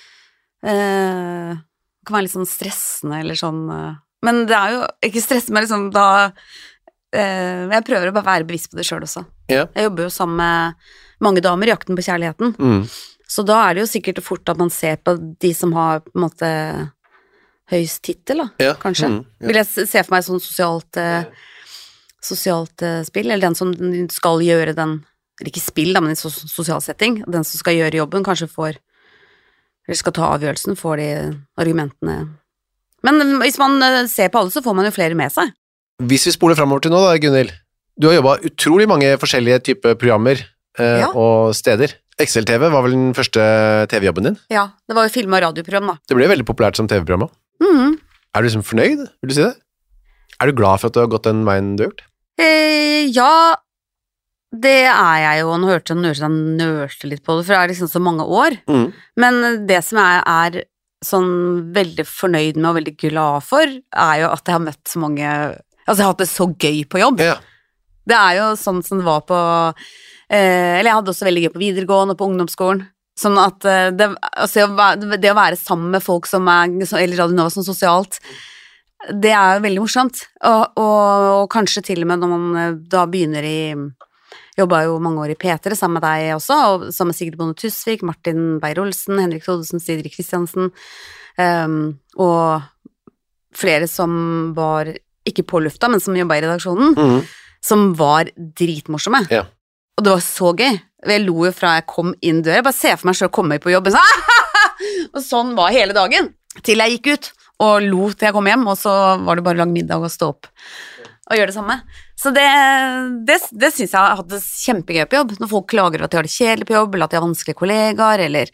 eh, det kan være litt sånn stressende, eller sånn, eh, men det er jo ikke stressende, men liksom da, eh, jeg prøver å bare være bevisst på det selv også. Ja. Jeg jobber jo sammen med mange damer i Jakten på kjærligheten, mm. så da er det jo sikkert fort at man ser på de som har på en måte høyest titel, da, ja. kanskje. Mm, ja. Vil jeg se for meg sånn sosialt, eh, sosialt eh, spill, eller den som skal gjøre den, eller ikke spill, da, men i sos- sosial setting, den som skal gjøre jobben, kanskje får, eller skal ta avgjørelsen, får de argumentene. Men hvis man ser på alle, så får man jo flere med seg. Hvis vi spoler fremover til nå da, Gunnhild, du har jobbet utrolig mange forskjellige typer programmer eh, ja. og steder. X L T V var vel den første T V-jobben din? Ja, det var jo film- og radioprogram da. Det ble veldig populært som T V-program også. Mm. Er du liksom fornøyd, vil du si det? Er du glad for at du har gått den veien du har gjort? Eh, ja, det er jeg jo. Nå hørte jeg han nørste litt på det, for det er liksom så mange år. Mm. Men det som jeg er sånn veldig fornøyd med og veldig glad for, er jo at jeg har møtt så mange, altså jeg har hatt det så gøy på jobb. Ja. Det er jo sånn som det var på, eh, eller jeg hadde også veldig gøy på videregående og på ungdomsskolen. Sånn at det, altså det å være sammen med folk som er, eller radionova som sosialt, det er jo veldig morsomt. Og, og, og kanskje til og med når man da begynner i, jobbet jo mange år i P tre sammen med deg også, og sammen med Sigrid Bonde Tusvik, Martin Beyer-Olsen, Henrik Thodesen, Sidrik Kristiansen, um, og flere som var ikke på lufta, men som jobbet i redaksjonen, mm. som var dritmorsomme. Ja. Og det var så gøy. Jeg lo jo fra jeg kom inn døra. Jeg bare ser for meg selv å komme på jobben. Og sånn var hele dagen. Til jeg gikk ut og lo til jeg kom hjem, og så var det bare å lage middag og stå opp og gjøre det samme. Så det, det, det synes jeg har hatt det kjempegøy på jobb. Når folk klager at de har det kjedelig på jobb, eller at de har vanskelige kollegaer, eller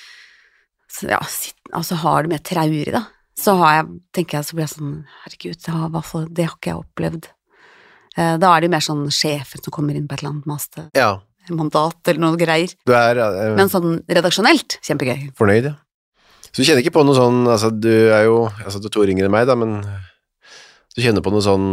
ja, altså har det mer traurig da. Så har jeg, tenker jeg, så blir jeg sånn, herregud, det har, det har ikke jeg opplevd. Da er det jo mer sånn sjefen som kommer inn på et eller annet master. Ja. Mandat eller noe greier. Du er, uh, men sånn redaksjonelt, kjempegøy. Fornøyd, ja. Så du kjenner ikke på noe sånn, altså du er jo, altså du er to yngre enn meg da, men du kjenner på noe sånn,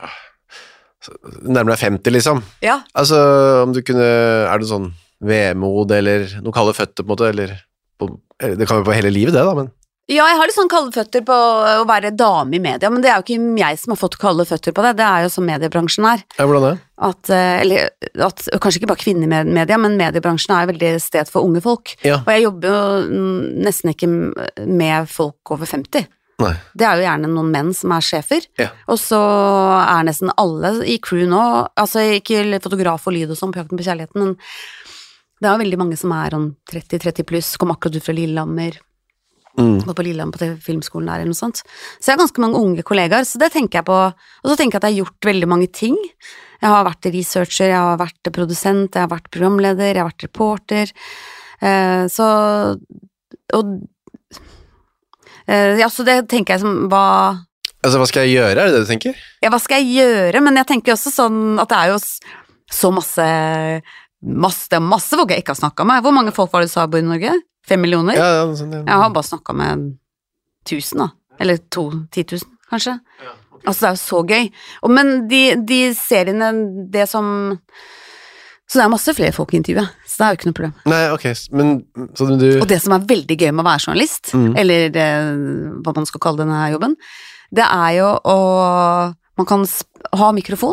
nærmere deg femti liksom. Ja. Altså om du kunne, er det sånn vemod eller noe kalde føtter på en måte, eller, på, det kan jo på hele livet det da, men. Ja, jeg har litt sånn kalde føtter på å være dame i media, men det er jo ikke jeg som har fått kalde føtter på det, det er jo som mediebransjen er. Ja, hvordan er det? At, eller, at, kanskje ikke bare kvinner i media, men mediebransjen er jo veldig sted for unge folk. Ja. Og jeg jobber jo nesten ikke med folk over femti. Nei. Det er jo gjerne noen menn som er sjefer, ja. Og så er nesten alle i crew nå, altså ikke fotograf og lyd og sånn på Jakten på kjærligheten, men det er jo veldig mange som er om tretti tretti pluss, kom akkurat ut fra Lillehammer. Mm. Gå på Lillehammer på filmskolen der eller noe sånt. Så jeg har ganske mange unge kollegaer, så det tenker jeg på. Og så tenker jeg at jeg har gjort veldig mange ting. Jeg har vært researcher, jeg har vært produsent, jeg har vært programleder, jeg har vært reporter. Eh, så og eh, ja, så det tenker jeg som hva Altså, hva skal jeg gjøre, er det det du tenker? Ja, hva skal jeg gjøre? Men jeg tenker også sånn at det er jo så masse masse, det er masse folk jeg ikke har snakket med. Hvor mange folk var det du sa bor i Norge? Fem millioner? Ja, ja, sånn, ja. Jeg har bare snakket med tusen da. Eller to, ti tusen, kanskje. Ja, okay. Altså, det er jo så gøy. Og, men de, de seriene, det som Så det er masse flere folk i intervjuet, så det er jo ikke noe problem. Nei, ok, men så du... Og det som er veldig gøy med å være journalist, Mm. eller det, hva man skal kalle denne jobben, det er jo å man kan sp- ha mikrofon,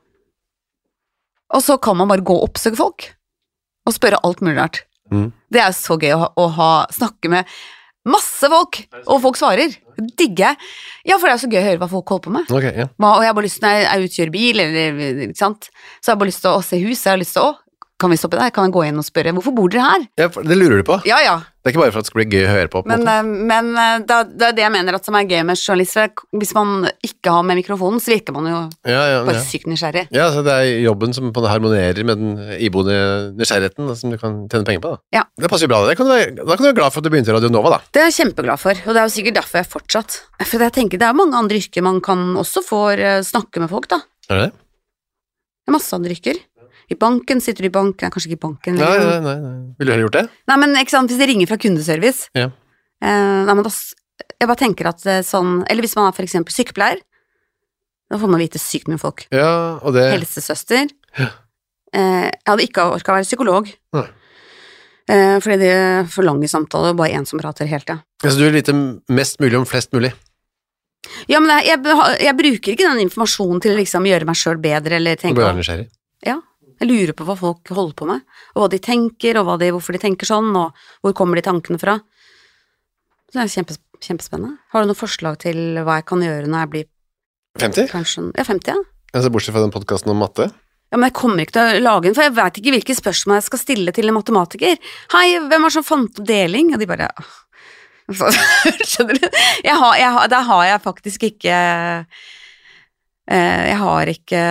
og så kan man bare gå og oppsøke folk, og spørre alt mulig rart. Mm. Det er jo så gøy å, ha, å ha, snakke med masse folk, og folk svarer. Digger jeg. Ja, for det er så gøy å høre hva folk holder på med. Ok, ja. Hva, og jeg har bare lyst til, når jeg er ute og kjører bil, eller, ikke sant? Så jeg har bare lyst til å se hus, jeg har lyst til å, kan vi stoppe der? Kan jeg gå inn og spørre, hvorfor bor dere her? Ja, for det lurer du på. Ja, ja. Det er ikke bare for at det skal bli gøy å høre på, på en Men, måte. eh, men eh, det, det er det jeg mener at som er gøy med journalister. Hvis man ikke har med mikrofonen, så virker man jo Ja, ja, bare ja. sykt nysgjerrig. Ja, så det er jobben som på en måte harmonerer med den iboende nysgjerrigheten, da, som du kan tjene penger på, da. Ja. Det passer jo bra, det. Kan du være, da kan du være glad for at du begynte i Radio Nova, da. Det er jeg kjempeglad for, og det er jo sikkert derfor jeg fortsatt. For jeg tenker, det er mange andre yrker man kan også få eh, snakke med folk, da. Er det det? Det er masse andre yrker. I banken, sitter du i banken, nei, kanskje ikke i banken. Nei, eller- nei, nei, nei. Vil du heller gjort det? Nei, men ikke sant, hvis det ringer fra kundeservice, Ja. eh, nei, men da, s- jeg bare tenker at det er sånn, eller hvis man er for eksempel sykepleier, da får man vite sykt mye om folk. Ja, og det... Helsesøster. Ja. Eh, jeg hadde ikke orket å være psykolog, Nei. eh, fordi det er for lange samtaler, og bare en som prater helt, ja. Ja, så du vil vite mest mulig om flest mulig? Ja, men jeg, jeg, beha- jeg bruker ikke den informasjonen til å liksom gjøre meg selv bedre, eller Du tenke, bør være nysgjerrig. ja, jeg lurer på hva folk holder på med, og hva de tenker, og hva de, hvorfor de tenker sånn, og hvor kommer de tankene fra. Så det er kjempes, kjempespennende. Har du noen forslag til hva jeg kan gjøre når jeg blir femti? kanskje, ja, femti, ja. Altså, bortsett fra den podcasten om matte. Ja, men jeg kommer ikke til å lage den, for jeg vet ikke hvilke spørsmål jeg skal stille til en matematiker. Hei, hvem var det som fant opp deling? Og de bare, skjønner du? Jeg har, jeg har, der har jeg faktisk ikke, eh, jeg har ikke,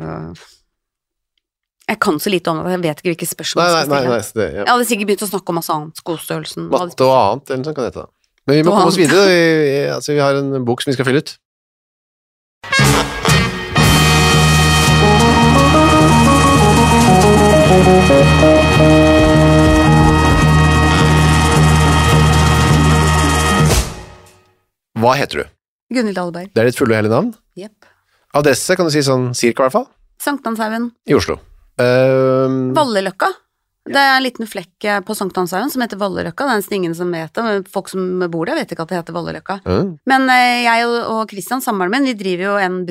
jeg kan så lite om det, jeg vet ikke hvilke spørsmål Nei, jeg nei, skal nei, stille. nei så det, ja. Jeg hadde sikkert begynt å snakke om masse annet, skostørrelsen. Matte og annet, eller noe sånt kan det hete da. Men vi må Og komme oss annet. videre, vi, altså, vi har en bok som vi skal fylle ut. Hva heter du? Gunhild Dahlberg. Det er ditt fulle og hele navn. Jepp. Adresse kan du si sånn cirka i hvert fall. Sankthanshaugen. I Oslo. Uh, Vallerøkka. Det er en liten flekk på Sankthanshaugen som heter Vallerøkka. Det er nesten ingen som vet det, men folk som bor der vet ikke at det heter Vallerøkka. uh, Men eh, jeg og, og Christian, samboeren min, vi driver jo en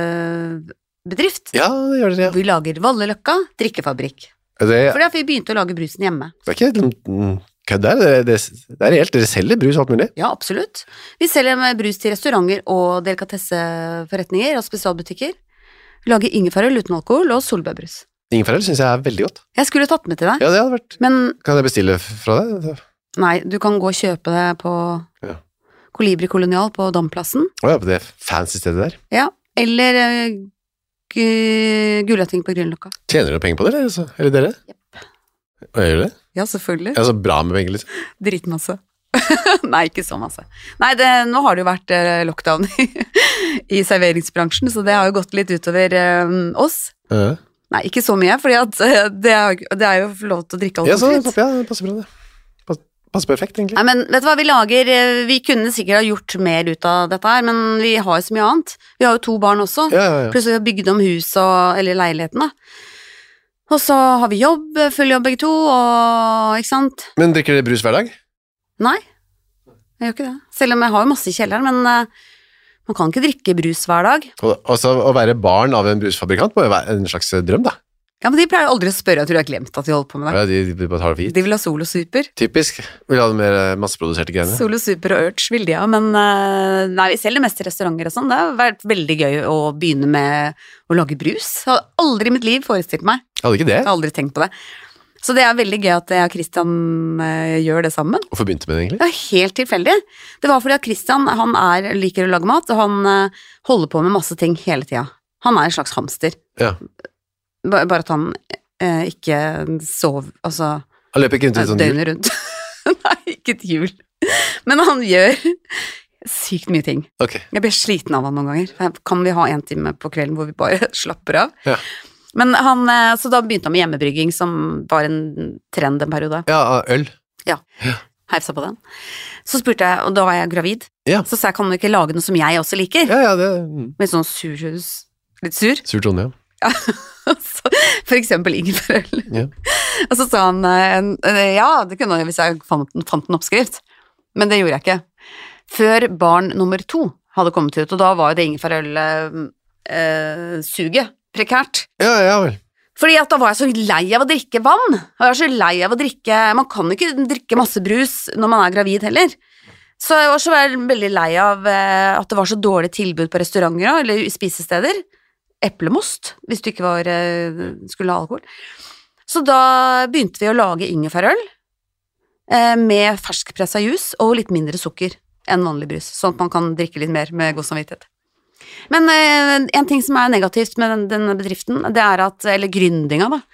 brusbedrift. ja, det gjør det, ja. Vi lager Vallerøkka drikkefabrikk. Det, For det er fordi vi begynte å lage brusen hjemme. det er ikke mm, kødd der, det, det, det er reelt. Dere selger brus og alt mulig. Ja, absolutt. Vi selger med brus til restauranter og delikatesseforretninger og spesialbutikker. Vi lager ingefærøl uten alkohol og solbærbrus. Ingefærøl synes jeg er veldig godt. Jeg skulle tatt med til deg, Ja, det hadde vært... men Kan jeg bestille fra deg? nei, du kan gå og kjøpe det på Ja. Kolibri Kolonial på Damplassen. Åja, på det fancy stedet der. Ja, eller uh, Gulating på Grünerløkka. Tjener du penger på det, eller? så- Eller dere? Hva gjør du det? Ja, selvfølgelig. Ja, så bra med penger, liksom. Dritmasse. Nei, ikke så masse. Nei, det, nå har det jo vært eh, lockdown i, i serveringsbransjen, så det har jo gått litt utover eh, oss. Ja, Nei, ikke så mye, fordi at eh, det, er, det er jo lov til å drikke ja, så, alkoholfritt. ja, det passer bra det. Pass- Passer perfekt, egentlig. Nei, men vet du hva vi lager? Eh, Vi kunne sikkert ha gjort mer ut av dette her, men vi har jo så mye annet. Vi har jo to barn også, Ja, ja, ja. plutselig har vi bygd om hus og, eller leiligheten da. Og så har vi jobb, full jobb begge to, og ikke sant? Men drikker dere brus hver dag? Nei, jeg gjør ikke det. Selv om jeg har jo masse i kjelleren, men eh, man kan ikke drikke brus hver dag. Og, altså, å være barn av en brusfabrikant må jo være en slags drøm, da. Ja, men de pleier aldri å spørre, jeg tror jeg har glemt at de holder på med det. Ja, de, de bare tar det for gitt. De vil ha Solo Super. Typisk. Vil ha det mer eh, masseproduserte greiene. Solo Super og Urge vil de ha, men eh, nei, vi selger mest til restauranter og sånn. Det har vært veldig gøy å begynne med å lage brus. Jeg hadde aldri i mitt liv forestilt meg. Hadde ikke det? Jeg har aldri tenkt på det. Så det er veldig gøy at jeg og Christian eh, gjør det sammen. Hvorfor begynte med det egentlig? Det er helt tilfeldig. Det var fordi at Christian, han er, liker å lage mat, og han eh, holder på med masse ting hele tida. Han er en slags hamster. Ja. Bare, bare at han eh, ikke sov, altså Han løper ikke rundt i sånn døgnet rundt. Nei, ikke et hjul. Men han gjør sykt mye ting. Ok. Jeg blir sliten av han noen ganger. Kan vi ha en time på kvelden hvor vi bare slapper av? Ja. Men han, så da begynte han med hjemmebrygging, som var en trend en periode. Ja, øl. Ja, heiv seg på den. Så spurte jeg, og da var jeg gravid, Ja. så sa jeg, kan du ikke lage noe som jeg også liker? Ja, ja, det mm. Med sånn sur, litt sur. Sur tone, ja. Ja, så, for eksempel ingefærøl. Ja. Og så sa han, eh, ja, det kunne jeg hvis jeg fant, fant en oppskrift, men det gjorde jeg ikke. Før barn nummer to hadde kommet ut, og da var jo det ingefærøl-suget eh, prekært. Ja, ja vel. Fordi at da var jeg så lei av å drikke vann, og jeg var så lei av å drikke, man kan ikke drikke masse brus når man er gravid heller. Så jeg var så veldig lei av eh, at det var så dårlig tilbud på restauranter, eller spisesteder. Eplemost, hvis du ikke var, eh, skulle ha alkohol. Så da begynte vi å lage ingefærøl eh, med ferskpressa jus og litt mindre sukker enn vanlig brus, sånn at man kan drikke litt mer med god samvittighet. Men eh, en ting som er negativt med den, denne bedriften, det er at, eller gründinga da,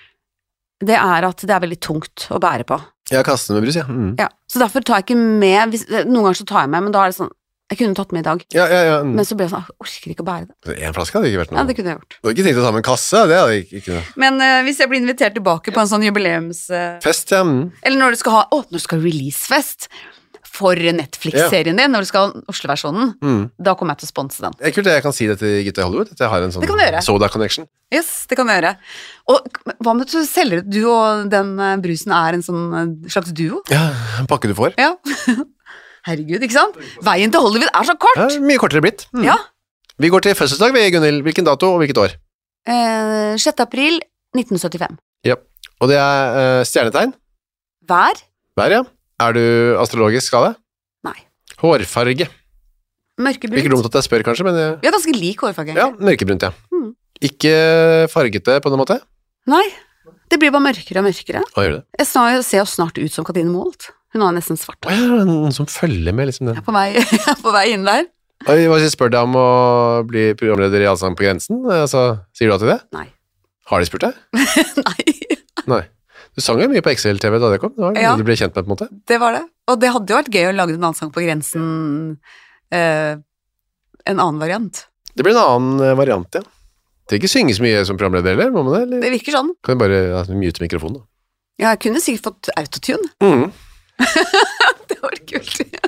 det er at det er veldig tungt å bære på. Ja, kasten med brus, ja. Mm. Ja, så derfor tar jeg ikke med, hvis, noen ganger så tar jeg med, men da er det sånn, jeg kunne tatt med i dag, Ja, ja, ja. Mm. men så ble jeg sånn, jeg orker ikke å bære det. En flaske hadde ikke vært noe. Ja, det kunne jeg gjort. Du hadde ikke tenkt å ta med en kasse, det hadde ikke, ikke noe. Men eh, hvis jeg blir invitert tilbake på en sånn jubileums... eh, Fest, ja. Mm. eller når du skal ha, å, når du skal ha releasefest for Netflix-serien din, når du skal ha Oslo-versjonen, Mm. da kommer jeg til å sponse den. Det er kult, jeg kan si det til gutta i Hollywood, at jeg har en sånn Det kan du gjøre. soda connection. Yes, det kan jeg gjøre. Og hva med at du selger du og den eh, brusen er en sånn eh, slags duo? Ja, en pakke du får. Ja. Herregud, ikke sant? Veien til Hollywood er så kort! Ja, mye kortere blitt. Mm. Ja. Vi går til fødselsdag, vi, Gunnhild. Hvilken dato og hvilket år? Eh, sjette april nitten syttifem. Ja. Og det er eh, stjernetegn. Vær? Vær, ja. Er du astrologisk skala? Nei. Hårfarge. Ikke Mørkebrunt? dumt at jeg spør, kanskje, men jeg... Vi er ganske lik hårfarge. ja, mørkebrunt, ja. Mm. Ikke fargete på noen måte? Nei, det blir bare mørkere og mørkere. Hva gjør det? Jeg snar- jeg ser jo snart ut som Katrine Moholt. Hun har nesten svart. Å ja, noen som følger med, liksom den. Jeg er på vei, jeg er på vei inn der. Oi, hva hvis jeg spør deg om å bli programleder i Allsang på grensen? Altså, sier du ja til det? Nei. Har de spurt deg? Nei, Nei. Du sang jo mye på X L T V da det kom. Det var Ja. det du ble kjent med, på en måte. det var det. Og det hadde jo vært gøy å lage en allsang på grensen, eh, en annen variant. Det blir en annen eh, variant, ja. Det ikke synge så mye som programleder, eller? Må man det, eller? Det virker sånn. Kan du bare ja, mute mikrofonen, da? Ja, jeg kunne sikkert fått autotune. Mhm. Det var kult.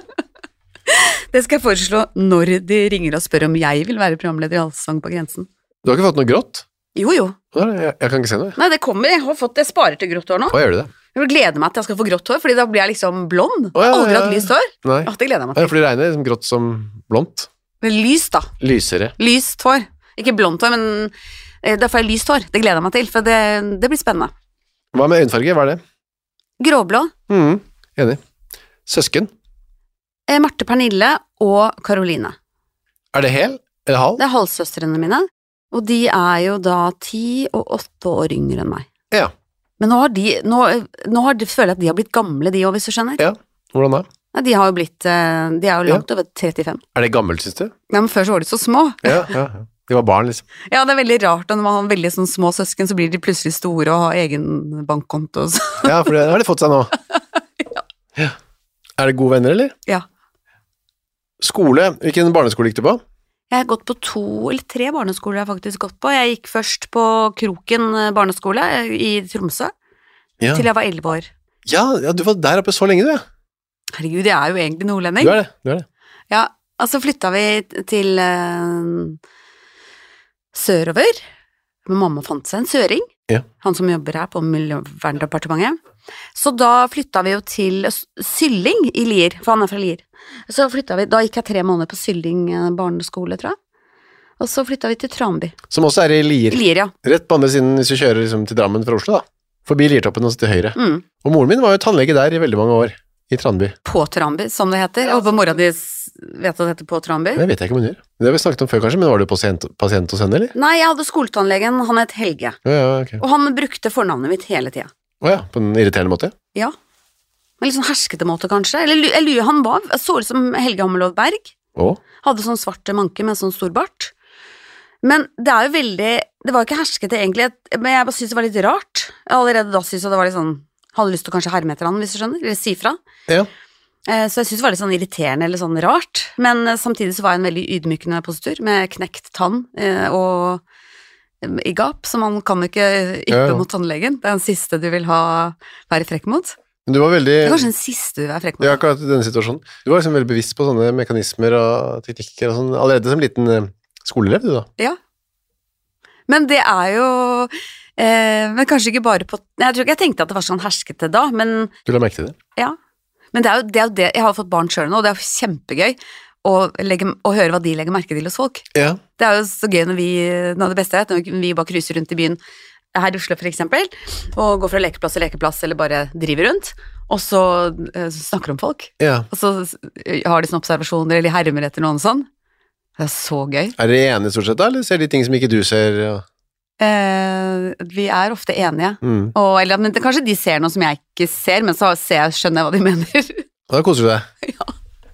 Det skal jeg foreslå når de ringer og spør om jeg vil være programleder i Allsang på grensen. Du har ikke fått noe grått? Jo, jo. Nei, Jeg, jeg kan ikke se noe. Nei, det kommer. Jeg har fått, jeg sparer til grått hår nå. Hva gjør du det? Jeg gleder meg til jeg skal få grått hår, fordi da blir jeg liksom blond. Å, ja, Aldri ja, hatt ja. lyst hår. Nei. Ja, det gleder jeg meg Ja, til. for det regner liksom grått som blondt. Men lyst da. Lysere. Lyst hår. Ikke blondt hår, men eh, da får jeg lyst hår. Det gleder jeg meg til, for det, det blir spennende. Hva med øyenfarge? Hva er det? Gråblå. Mhm. Enig. Søsken? Eh, Marte, Pernille og Karoline. Er det hel eller halv? Det er halvsøstrene mine, og de er jo da ti og åtte år yngre enn meg. Ja. Men nå har de, nå, nå har de, føler jeg at de har blitt gamle, de også, hvis du skjønner. Ja. Hvordan da? Nei, de har jo blitt, eh, de er jo Ja. langt over trettifem. Er det gammelt, synes du? Ja, men før så var de så små. Ja, ja, ja. De var barn, liksom. Ja, det er veldig rart, og når man har veldig sånn små søsken, så blir de plutselig store og har egen bankkonto og så. Ja, for det har de fått seg nå. Ja. Er det gode venner, eller? Ja. Skole. Hvilken barneskole gikk du på? Jeg har gått på to eller tre barneskoler jeg har faktisk gått på. Jeg gikk først på Kroken barneskole i Tromsø, Ja, til jeg var elleve år. ja, ja du var der oppe så lenge, du, ja. Herregud, jeg er jo egentlig nordlending. Du er det, du er det. Ja, og så flytta vi til eh, sørover. Men mamma fant seg en søring, Ja. han som jobber her på Miljøverndepartementet. Så da flytta vi jo til S- Sylling i Lier, for han er fra Lier. Så flytta vi, da gikk jeg tre måneder på Sylling eh, barneskole, tror jeg. Og så flytta vi til Tranby. Som også er i Lier. Lier, ja. Rett på andre siden hvis du kjører liksom, til Drammen fra Oslo, da. Forbi Liertoppen og så til høyre. Mm. Og moren min var jo tannlege der i veldig mange år, i Tranby. På Tranby, som det heter. Jeg håper mora di s- vet at det heter på Tranby. Det vet jeg ikke om hun gjør. Det har vi snakket om før, kanskje, men var du pasient, pasient hos henne, eller? Nei, jeg hadde skoletannlegen, han het Helge. Ja, ja, ok. Og han brukte fornavnet mitt hele tida. Åja, på en irriterende måte. Ja. Med litt sånn herskete måte, kanskje. Eller jeg lurer, han var, så ut som Helge Hammerlov Berg. Å? Hadde sånn svart manke med sånn stor bart. Men det er jo veldig, det var jo ikke herskete egentlig, men jeg bare synes det var litt rart. Jeg allerede da synes jeg det var litt sånn, hadde lyst til å kanskje herme etter han, hvis du skjønner, eller si fra. Ja. Så jeg synes det var litt sånn irriterende eller sånn rart, men samtidig så var jeg en veldig ydmykende positur med knekt tann og i gap, så man kan ikke yppe Ja, ja. mot tannlegen. Det er den siste du vil ha være frekk mot. Men du var veldig... Det er kanskje den siste du vil være frekk mot. Ja, akkurat i denne situasjonen. Du var liksom veldig bevisst på sånne mekanismer og teknikker og sånn, allerede som liten eh, skoleelev, du da. Ja. Men det er jo eh, men kanskje ikke bare på jeg tror ikke jeg tenkte at det var sånn herskete da, men Du la merke til det. ja. Men det er, jo, det er jo det, jeg har fått barn selv nå, og det er jo kjempegøy å, legge, å høre hva de legger merke til hos folk. Ja. Det er jo så gøy når vi, noe av det beste jeg vet, når vi bare cruiser rundt i byen, her i Oslo for eksempel, og går fra lekeplass til lekeplass, eller bare driver rundt, og så uh, snakker om folk, Ja. og så har de sånne observasjoner, eller hermer etter noen sånn. Det er så gøy. Er dere enige stort sett da, eller ser de ting som ikke du ser? Ja. Eh, vi er ofte enige, Mm. og, eller, men det, kanskje de ser noe som jeg ikke ser, men så ser jeg, skjønner jeg hva de mener. Da koser du deg. Ja.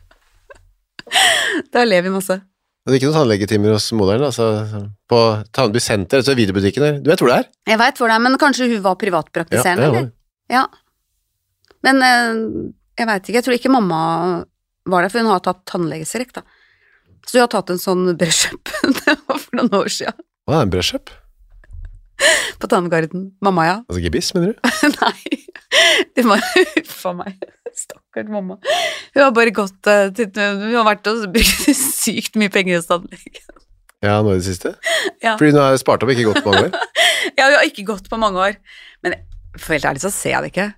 Da lever vi masse. Det er ikke noen tannlegetimer hos moderen, altså, på Tandby Senter, altså videobutikken der. Du vet hvor det er? Jeg vet hvor det er, men kanskje hun var privatpraktiserende, Ja, ja. eller? Ja. Men eh, jeg vet ikke, jeg tror ikke mamma var der, for hun har tatt tannlegeselekt da. Så hun har tatt en sånn brush-up, det var for noen år siden, Hva er en brush-up? på tanngarden. Mamma, ja. Altså gebiss, mener du? Nei, det var for meg. Stakkars mamma. Hun har bare gått uh, til, hun har vært og brukt sykt mye penger hos tannlegen. Ja, nå i det siste. Ja. Fordi nå har jeg spart opp, ikke gått på mange år. Ja, hun har ikke gått på mange år, men for helt ærlig så ser jeg det ikke.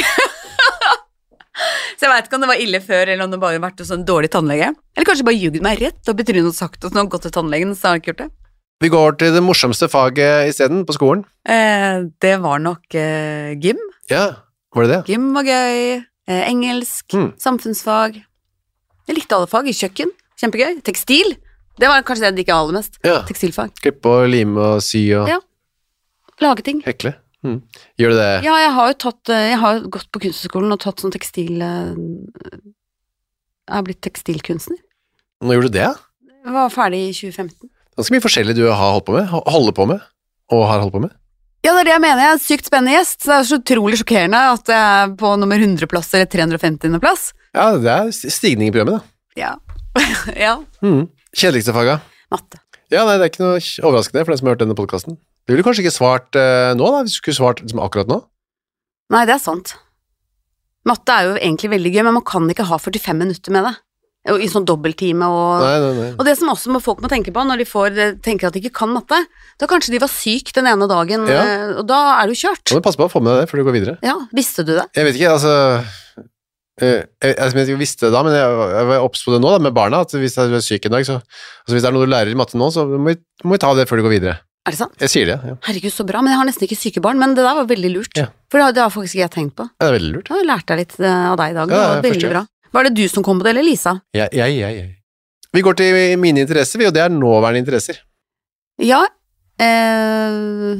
Så jeg vet ikke om det var ille før, eller om det bare har vært hos en dårlig tannlege. Eller kanskje bare ljugd meg rett, og betyr noe sagt, og så har hun gått til tannlegen, så har hun ikke gjort det. Vi går til det morsomste faget i stedet på skolen. Eh, det var nok eh, gym. Ja, var det det? Gym var gøy, eh, engelsk, Mm. samfunnsfag. Jeg likte alle fag, i kjøkken, kjempegøy. Tekstil, det var kanskje det jeg ikke aller mest. Ja, Tekstilfag. klippe og lime og sy og Ja. Lage ting. hekle. Mm. Gjør du det? Ja, jeg har jo tatt, eh, jeg har jo gått på kunsthøgskolen og tatt sånn tekstil, eh, jeg har blitt tekstilkunstner. Nå gjorde du det? Jeg var ferdig i tjue femten. Ganske mye forskjellig du har holdt på med, ho- holder på med, og har holdt på med. Ja, det er det jeg mener, jeg er en sykt spennende gjest, så det er så utrolig sjokkerende at jeg er på nummer hundre-plass eller tre hundre og femtiende plass. Ja, det er st- stigning i programmet da. Ja. Ja. Mm. Kjedeligste faga? Matte. Ja, nei, det er ikke noe overraskende for den som har hørt denne podcasten. Du ville kanskje ikke svart eh, nå da, hvis du skulle svart liksom, akkurat nå? Nei, det er sant. Matte er jo egentlig veldig gøy, men man kan ikke ha førtifem minutter med det. Og I sånn dobbelttime og... Nei, nei, nei. Og det som også må folk må tenke på når de får, tenker at de ikke kan matte, da kanskje de var syk den ene dagen, Ja. eh, og da er du kjørt. Må du passe på å få med deg det før du går videre. Ja, visste du det? Jeg vet ikke, altså... eh, Jeg, jeg vet ikke om jeg visste det da, men jeg, jeg var obs på det nå da, med barna, at hvis jeg er syk en dag, så... Altså hvis det er noe du lærer i matte nå, så må vi, må vi ta det før du går videre. Er det sant? Jeg sier det, ja. Herregud, så bra, men jeg har nesten ikke syke barn, men det der var veldig lurt. Ja. For det har, det har faktisk ikke jeg tenkt på. Ja, det er veldig lurt. Da lærte jeg litt eh, av deg i dag, det Ja, var jeg veldig forstår. bra. Var det du som kom på det, eller Lisa? Jeg, jeg, jeg, jeg. Vi går til mine interesser, vi, og det er nåværende interesser. Ja, eh,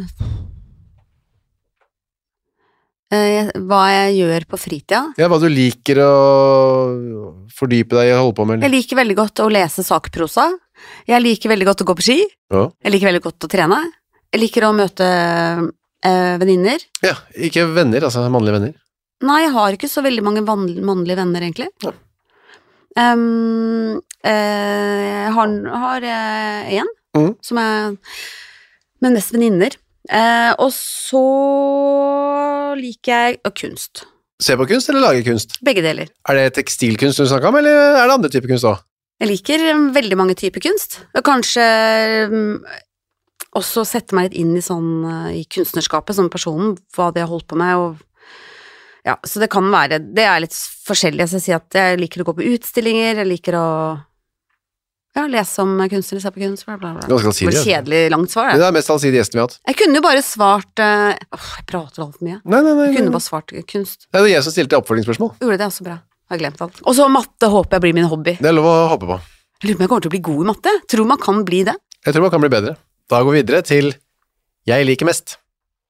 eh, hva jeg gjør på fritida. Ja, hva du liker å fordype deg i å holde på med. Jeg Eller? liker veldig godt å lese sakprosa. Jeg liker veldig godt å gå på ski. Ja. Jeg liker veldig godt å trene. Jeg liker å møte eh, venninner. ja, ikke venner, altså mannlige venner. Nei, jeg har ikke så veldig mange van mannlige venner, egentlig. Ja. Um, eh, jeg har, har eh, en, Mhm. som er med mest venninner. Eh, og så liker jeg og kunst. Se på kunst eller lage kunst? Begge deler. Er det tekstilkunst du snakker om, eller er det andre typer kunst også? Jeg liker um, veldig mange typer kunst. Og kanskje um, også sette meg litt inn i sånn uh, i kunstnerskapet som personen, hva det har holdt på med, og ja, så det kan være, det er litt forskjellig, så jeg sier at jeg liker å gå på utstillinger, jeg liker å ja, lese om kunstnere, se på kunst, bla bla bla. Ganske allsidig, Det var altså. kjedelig langt svar, Det det. er mest allsidig gjesten vi har hatt. Jeg kunne jo bare svart, uh, åh, jeg prater alt for mye. Nei, nei, nei. Jeg nei. kunne bare svart kunst. Det er jo jeg som stilte oppfølgingsspørsmål. Gjorde det også bra. Jeg har glemt alt. Og så matte håper jeg blir min hobby. Det er lov å håpe på. Jeg lurer på om jeg kommer til å bli god i matte. Tror man kan bli det. Jeg tror man kan bli bedre. Da går vi videre til Jeg liker mest.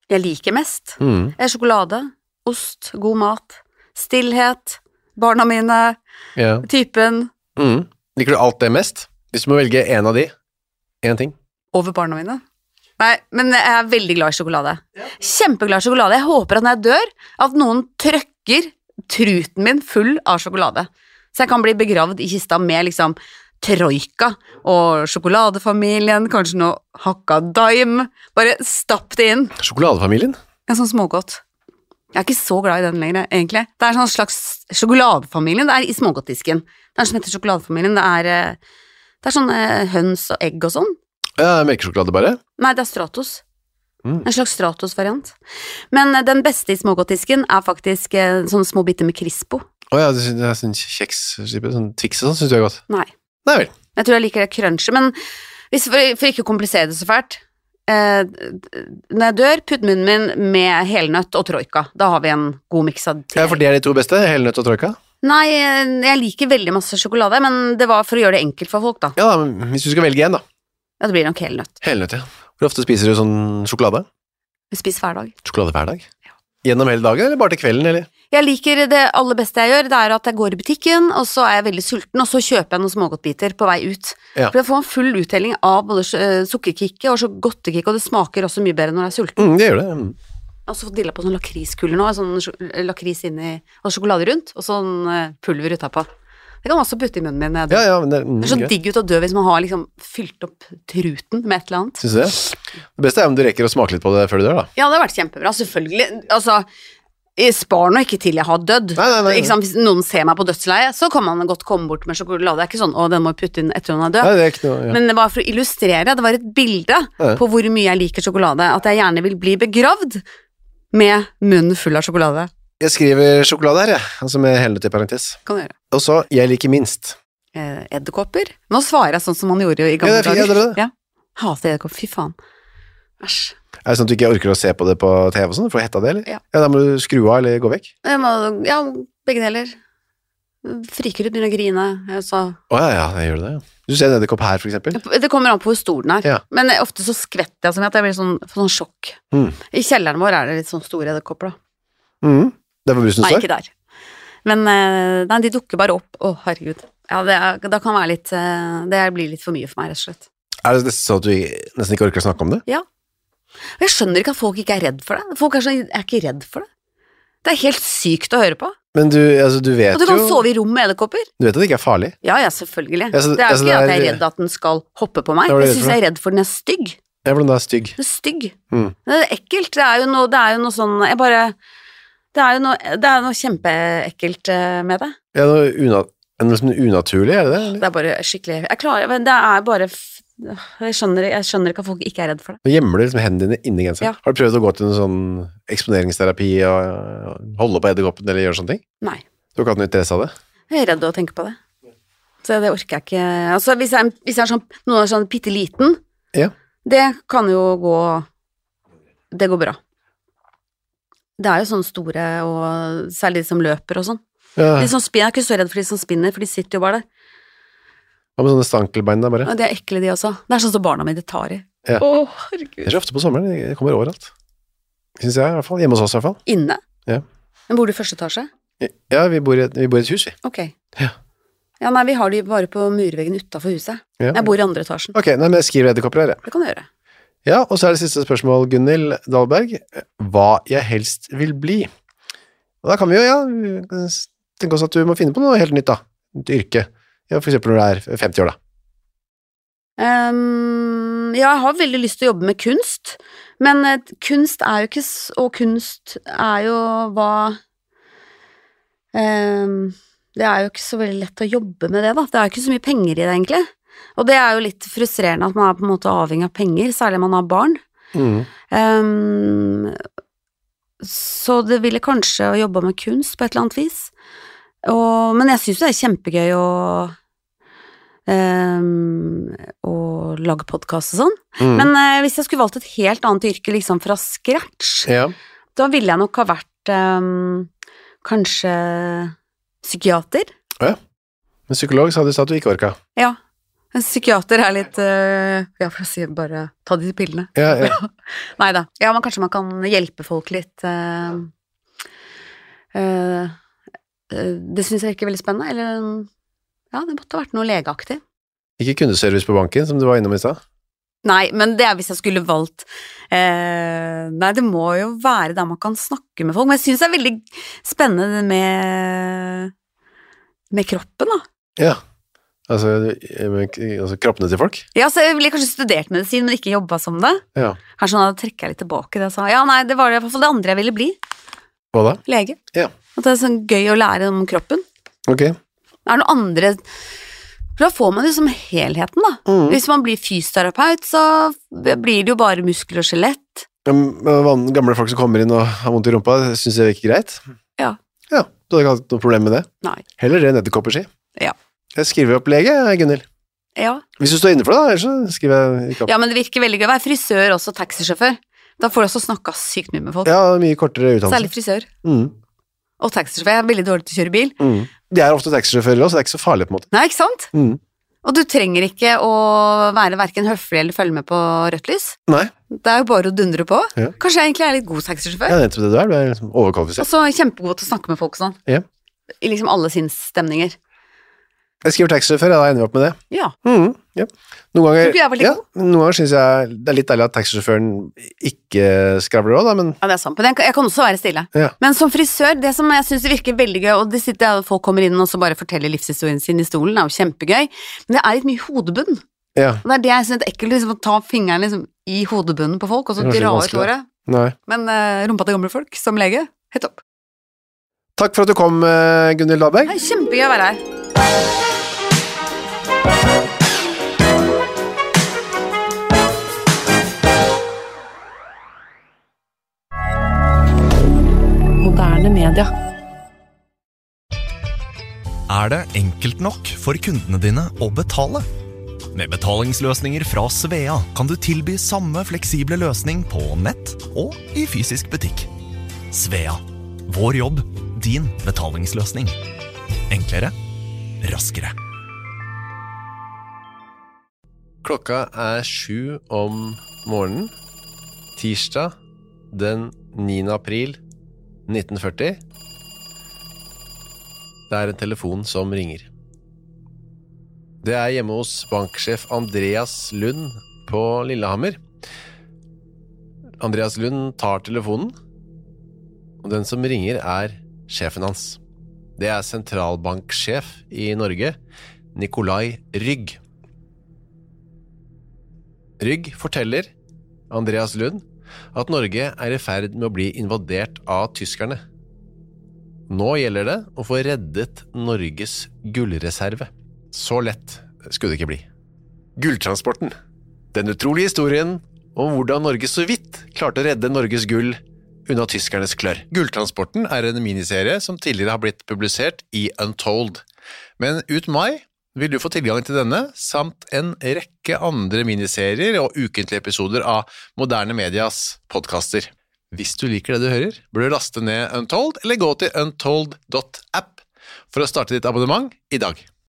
jeg liker mest. Mm. Det er sjokolade, ost, god mat, stillhet, barna mine, Ja. typen Mm. Liker du alt det mest? Hvis du må velge en av de, en ting. over barna mine. Nei, men jeg er veldig glad i sjokolade. Kjempeglad i sjokolade. Jeg håper at når jeg dør, at noen trøkker truten min full av sjokolade. Så jeg kan bli begravd i kista med liksom troika og sjokoladefamilien, kanskje noe hakka daim. Bare stapp det inn. Sjokoladefamilien? En sånn smågodt. Jeg er ikke så glad i den lenger, egentlig. Det er sånn slags sjokoladefamilien, det er i smågodtdisken. Det er en som heter sjokoladefamilien, det er, eh, det er sånn eh, høns og egg og sånn. Ja, melkesjokolade bare. Nei, det er Stratos. Mm. En slags Stratos-variant. Men eh, den beste i smågodtdisken er faktisk eh, sånne små biter med Crispo. Åja, det er sånn kjeks, sånn Twix og sånn, synes du er godt? Nei. Nei vel. Jeg tror jeg liker det crunchy, men hvis, for, for ikke å komplisere det så fælt, eh, når jeg dør, putt munnen min med helnøtt og troika. Da har vi en god miks av Ja, for det er de to beste, helnøtt og troika? Nei, jeg liker veldig masse sjokolade, men det var for å gjøre det enkelt for folk, da. Ja, da, men hvis du skal velge en da. Ja, det blir nok helnøtt. Helnøtt, ja. Hvor ofte spiser du sånn sjokolade? Jeg spiser hver dag. Sjokolade hver dag? Gjennom hele dagen, eller bare til kvelden, eller? Jeg liker det aller beste jeg gjør, det er at jeg går i butikken, og så er jeg veldig sulten, og så kjøper jeg noen smågodtbiter på vei ut. Ja. For jeg får en full uttelling av både uh, sukkerkikke og så godtekikke, og det smaker også mye bedre når jeg er sulten. Mm, det gjør det. Mm. Jeg har også fått dilla på sånn lakriskuller nå, sånn sj- lakris inni, og sjokolade rundt, og sånn uh, pulver utapå. Det kan man også putte i munnen min. når jeg dør. Ja, ja, men det, mm, Det er så greit. digg ut å dø hvis man har liksom fylt opp truten med et eller annet. Synes du det? Det beste er om du rekker å smake litt på det før du dør, da. Ja, det har vært kjempebra, selvfølgelig. Altså, jeg spar nå ikke til jeg har dødd. Nei, nei, nei. Ikke sant? Hvis noen ser meg på dødsleiet, så kan man godt komme bort med sjokolade. Det er ikke sånn, å, den må jeg putte inn etter hun er død. Nei, det er ikke noe, ja. Men det var for å illustrere, det var et bilde Ja. på hvor mye jeg liker sjokolade, at jeg gjerne vil bli begravd med munnen full av sjokolade. Jeg skriver sjokolade her, jeg. Altså med helnøtt i parentes. Kan du gjøre. Og så, jeg liker minst. Eh, edderkopper. Nå svarer jeg sånn som man gjorde i gamle Ja, det er fint, ja, det er det. Ja. Hater edderkopper, fy faen. Æsj. Er det sånn at du ikke orker å se på det på T V og sånn? Får du hetta det, eller? Ja. Ja, da må du skru av eller gå vekk. Jeg må, ja, begge deler. Friker ut, begynner å grine. Jeg sa, Åja, ja, det gjør det, ja. Du ser en edderkopp her, for eksempel. det kommer an på hvor stor den er, Ja. men ofte så skvetter jeg som at jeg blir sånn, får sånn sjokk. Mm. I kjelleren vår er det litt sånn store edderkopper da. Mm. Det er hvor brusen Nei, står. ikke der. Men eh, nei, de dukker bare opp. Å, herregud. Ja, det, er, det kan være litt, eh, det blir litt for mye for meg, rett og slett. Er det nesten sånn at du nesten ikke orker å snakke om det? Ja. Og jeg skjønner ikke at folk ikke er redd for det. Folk er, sånn, er ikke redd for det. Det er helt sykt å høre på. Men du, altså, du vet Og du kan jo sove i rom med edderkopper. Du vet at det ikke er farlig. Ja, ja, selvfølgelig. Ja, så- det er jo altså, ikke det at er- jeg er redd at den skal hoppe på meg. Hva er du Jeg redd synes for? jeg er redd for den er stygg. Ja, hvordan det er stygg. Den er stygg. Mm. Det er ekkelt. Det er jo noe, det er jo noe sånn Jeg bare Det er jo noe, det er noe kjempeekkelt eh, med det. Ja, noe, una, noe som er unaturlig, er det det? Eller? Det er bare skikkelig Jeg klarer men Det er bare f- jeg skjønner, jeg skjønner ikke at folk ikke er redd for det. Nå gjemmer du liksom hendene dine inni genseren. Ja. Har du prøvd å gå til en sånn eksponeringsterapi og holde på edderkoppen eller gjøre sånne ting? Nei. Du har ikke hatt noe interesse av det? Jeg er redd av å tenke på det. Så det orker jeg ikke. Altså, hvis jeg, hvis jeg er sånn, noen er sånn bitte liten, Ja. det kan jo gå Det går bra. Det er jo sånne store, og særlig de som løper og sånn. Ja. De som spinner, jeg er ikke så redd for de som spinner, for de sitter jo bare der. Hva med sånne stankelbein da, bare? Og de er ekle, de også. Det er sånn som barna mine tar i. Ja. Å, herregud. Det er så ofte på sommeren, det kommer overalt. Synes jeg i hvert fall, hjemme hos oss i hvert fall. Inne? Ja. Men bor du i første etasje? Ja, vi bor i et, vi bor i et hus, vi. Ok. Ja. Ja, nei, vi har de bare på murveggen utenfor huset. Ja. Jeg bor i andre etasjen. Ok, nei, men jeg skriver edderkopper her, jeg. Det kan du gjøre. Ja, og så er det siste spørsmål, Gunnhild Dahlberg. Hva jeg helst vil bli? Og da kan vi jo, ja, tenke oss at du må finne på noe helt nytt da. Et yrke. Ja, for eksempel når du er femti år da. Um, ja, jeg har veldig lyst til å jobbe med kunst, men eh, kunst er jo ikke, s- og kunst er jo hva um, det er jo ikke så veldig lett å jobbe med det da, det er jo ikke så mye penger i det egentlig, og det er jo litt frustrerende at man er på en måte avhengig av penger, særlig om man har barn. Mm. Um, så det ville kanskje å jobbe med kunst på et eller annet vis, og, men jeg synes det er kjempegøy å Um, og lage podcast og sånn. Mm. Men uh, hvis jeg skulle valgt et helt annet yrke liksom fra scratch, Ja. da ville jeg nok ha vært um, kanskje psykiater. Men psykolog sa du sa at du ikke orka. Ja. En psykiater er litt uh, ja, for å si bare ta disse pillene. Ja, ja. Neida. Ja, men kanskje man kan hjelpe folk litt. Uh, uh, uh, det synes jeg ikke veldig spennende. Eller, ja, det måtte ha vært noe legeaktig. Ikke kundeservice på banken, som du var innom i sted? Nei, men det er hvis jeg skulle valgt eh, Nei, det må jo være der man kan snakke med folk. Men jeg synes det er veldig spennende med med kroppen, da. Ja, altså, med, altså kroppene til folk? Ja, så jeg ville kanskje studert medisin, men ikke jobbet som det. Ja. Kanskje nå trekker jeg litt tilbake det jeg sa. Ja, nei, det var det i hvert fall det andre jeg ville bli. Hva da? Lege. Ja. At det er sånn gøy å lære om kroppen. Ok. Det er noe andre... For da får man jo som helheten, da. Mm. Hvis man blir fysioterapeut, så blir det jo bare muskler og skjelett. Gamle folk som kommer inn og har vondt i rumpa, synes jeg virker greit. Ja. Ja, du hadde ikke hatt noe problem med det. Nei. Heller det edderkopper, si. Ja. Jeg skriver opp lege, Gunnhild. Ja. Hvis du står innenfor da, ellers så skriver jeg ikke opp. Ja, men det virker veldig gøy å være frisør også, taxisjåfør. Da får du også snakket sykt mye med folk. Ja, mye kortere utdannelse. Særlig frisør. Mm. Og taxisjåfør. Jeg er veldig dårlig til å kjøre bil. Mm. De er ofte taxisjåfører også, så det er ikke så farlig på en måte. Nei, ikke sant? Mm. Og du trenger ikke å være hverken høflig eller følge med på rødt lys. Nei. Det er jo bare å dundre på. Ja. Kanskje jeg egentlig er litt god taxisjåfør. Ja, det er det du er, du er liksom overkvalifisert. Og så kjempegod til å snakke med folk sånn. Ja. I liksom alle sinnsstemninger. Jeg skriver taxisjåfør, ja, da ender vi opp med det. Ja. Mm, ja. Noen ganger, Tror ikke jeg var litt ja, god. noen ganger synes jeg det er litt deilig at taxisjåføren ikke skravler også, da, men... Ja, det er sant, men jeg kan, jeg kan også være stille. Ja. Men som frisør, det som jeg synes det virker veldig gøy, og det sitter jeg, folk kommer inn og så bare forteller livshistorien sin i stolen, det er jo kjempegøy, men det er litt mye hodebunn. Ja. Og det er det jeg synes er ekkelt, liksom, å ta fingeren liksom, i hodebunnen på folk, og så Det er dra kanskje ut håret. Nei. Men uh, rumpa til gamle folk, som lege, helt opp. Takk for at du kom, uh, Gunnhild Dahlberg. Det er kjempegøy å være her. Moderne media. Er det enkelt nok for kundene dine å betale? Med betalingsløsninger fra Svea kan du tilby samme fleksible løsning på nett og i fysisk butikk. Svea. Vår jobb, din betalingsløsning. Enklere, raskere. Klokka er sju om morgenen, tirsdag den niende april nitten førti. Det er en telefon som ringer. Det er hjemme hos banksjef Andreas Lund på Lillehammer. Andreas Lund tar telefonen, og den som ringer er sjefen hans. Det er sentralbanksjef i Norge, Nikolai Rygg. Rygg forteller Andreas Lund at Norge er i ferd med å bli invadert av tyskerne. Nå gjelder det å få reddet Norges gullreserve. Så lett skulle det ikke bli. Gulltransporten. Den utrolige historien om hvordan Norge så vidt klarte å redde Norges gull unna tyskernes klør. Gulltransporten er en miniserie som tidligere har blitt publisert i Untold. Men ut mai vil du få tilgang til denne, samt en rekke andre miniserier og ukentlige episoder av Moderne Medias podcaster. Hvis du liker det du hører, bør du laste ned Untold eller gå til untold dot app for å starte ditt abonnement i dag.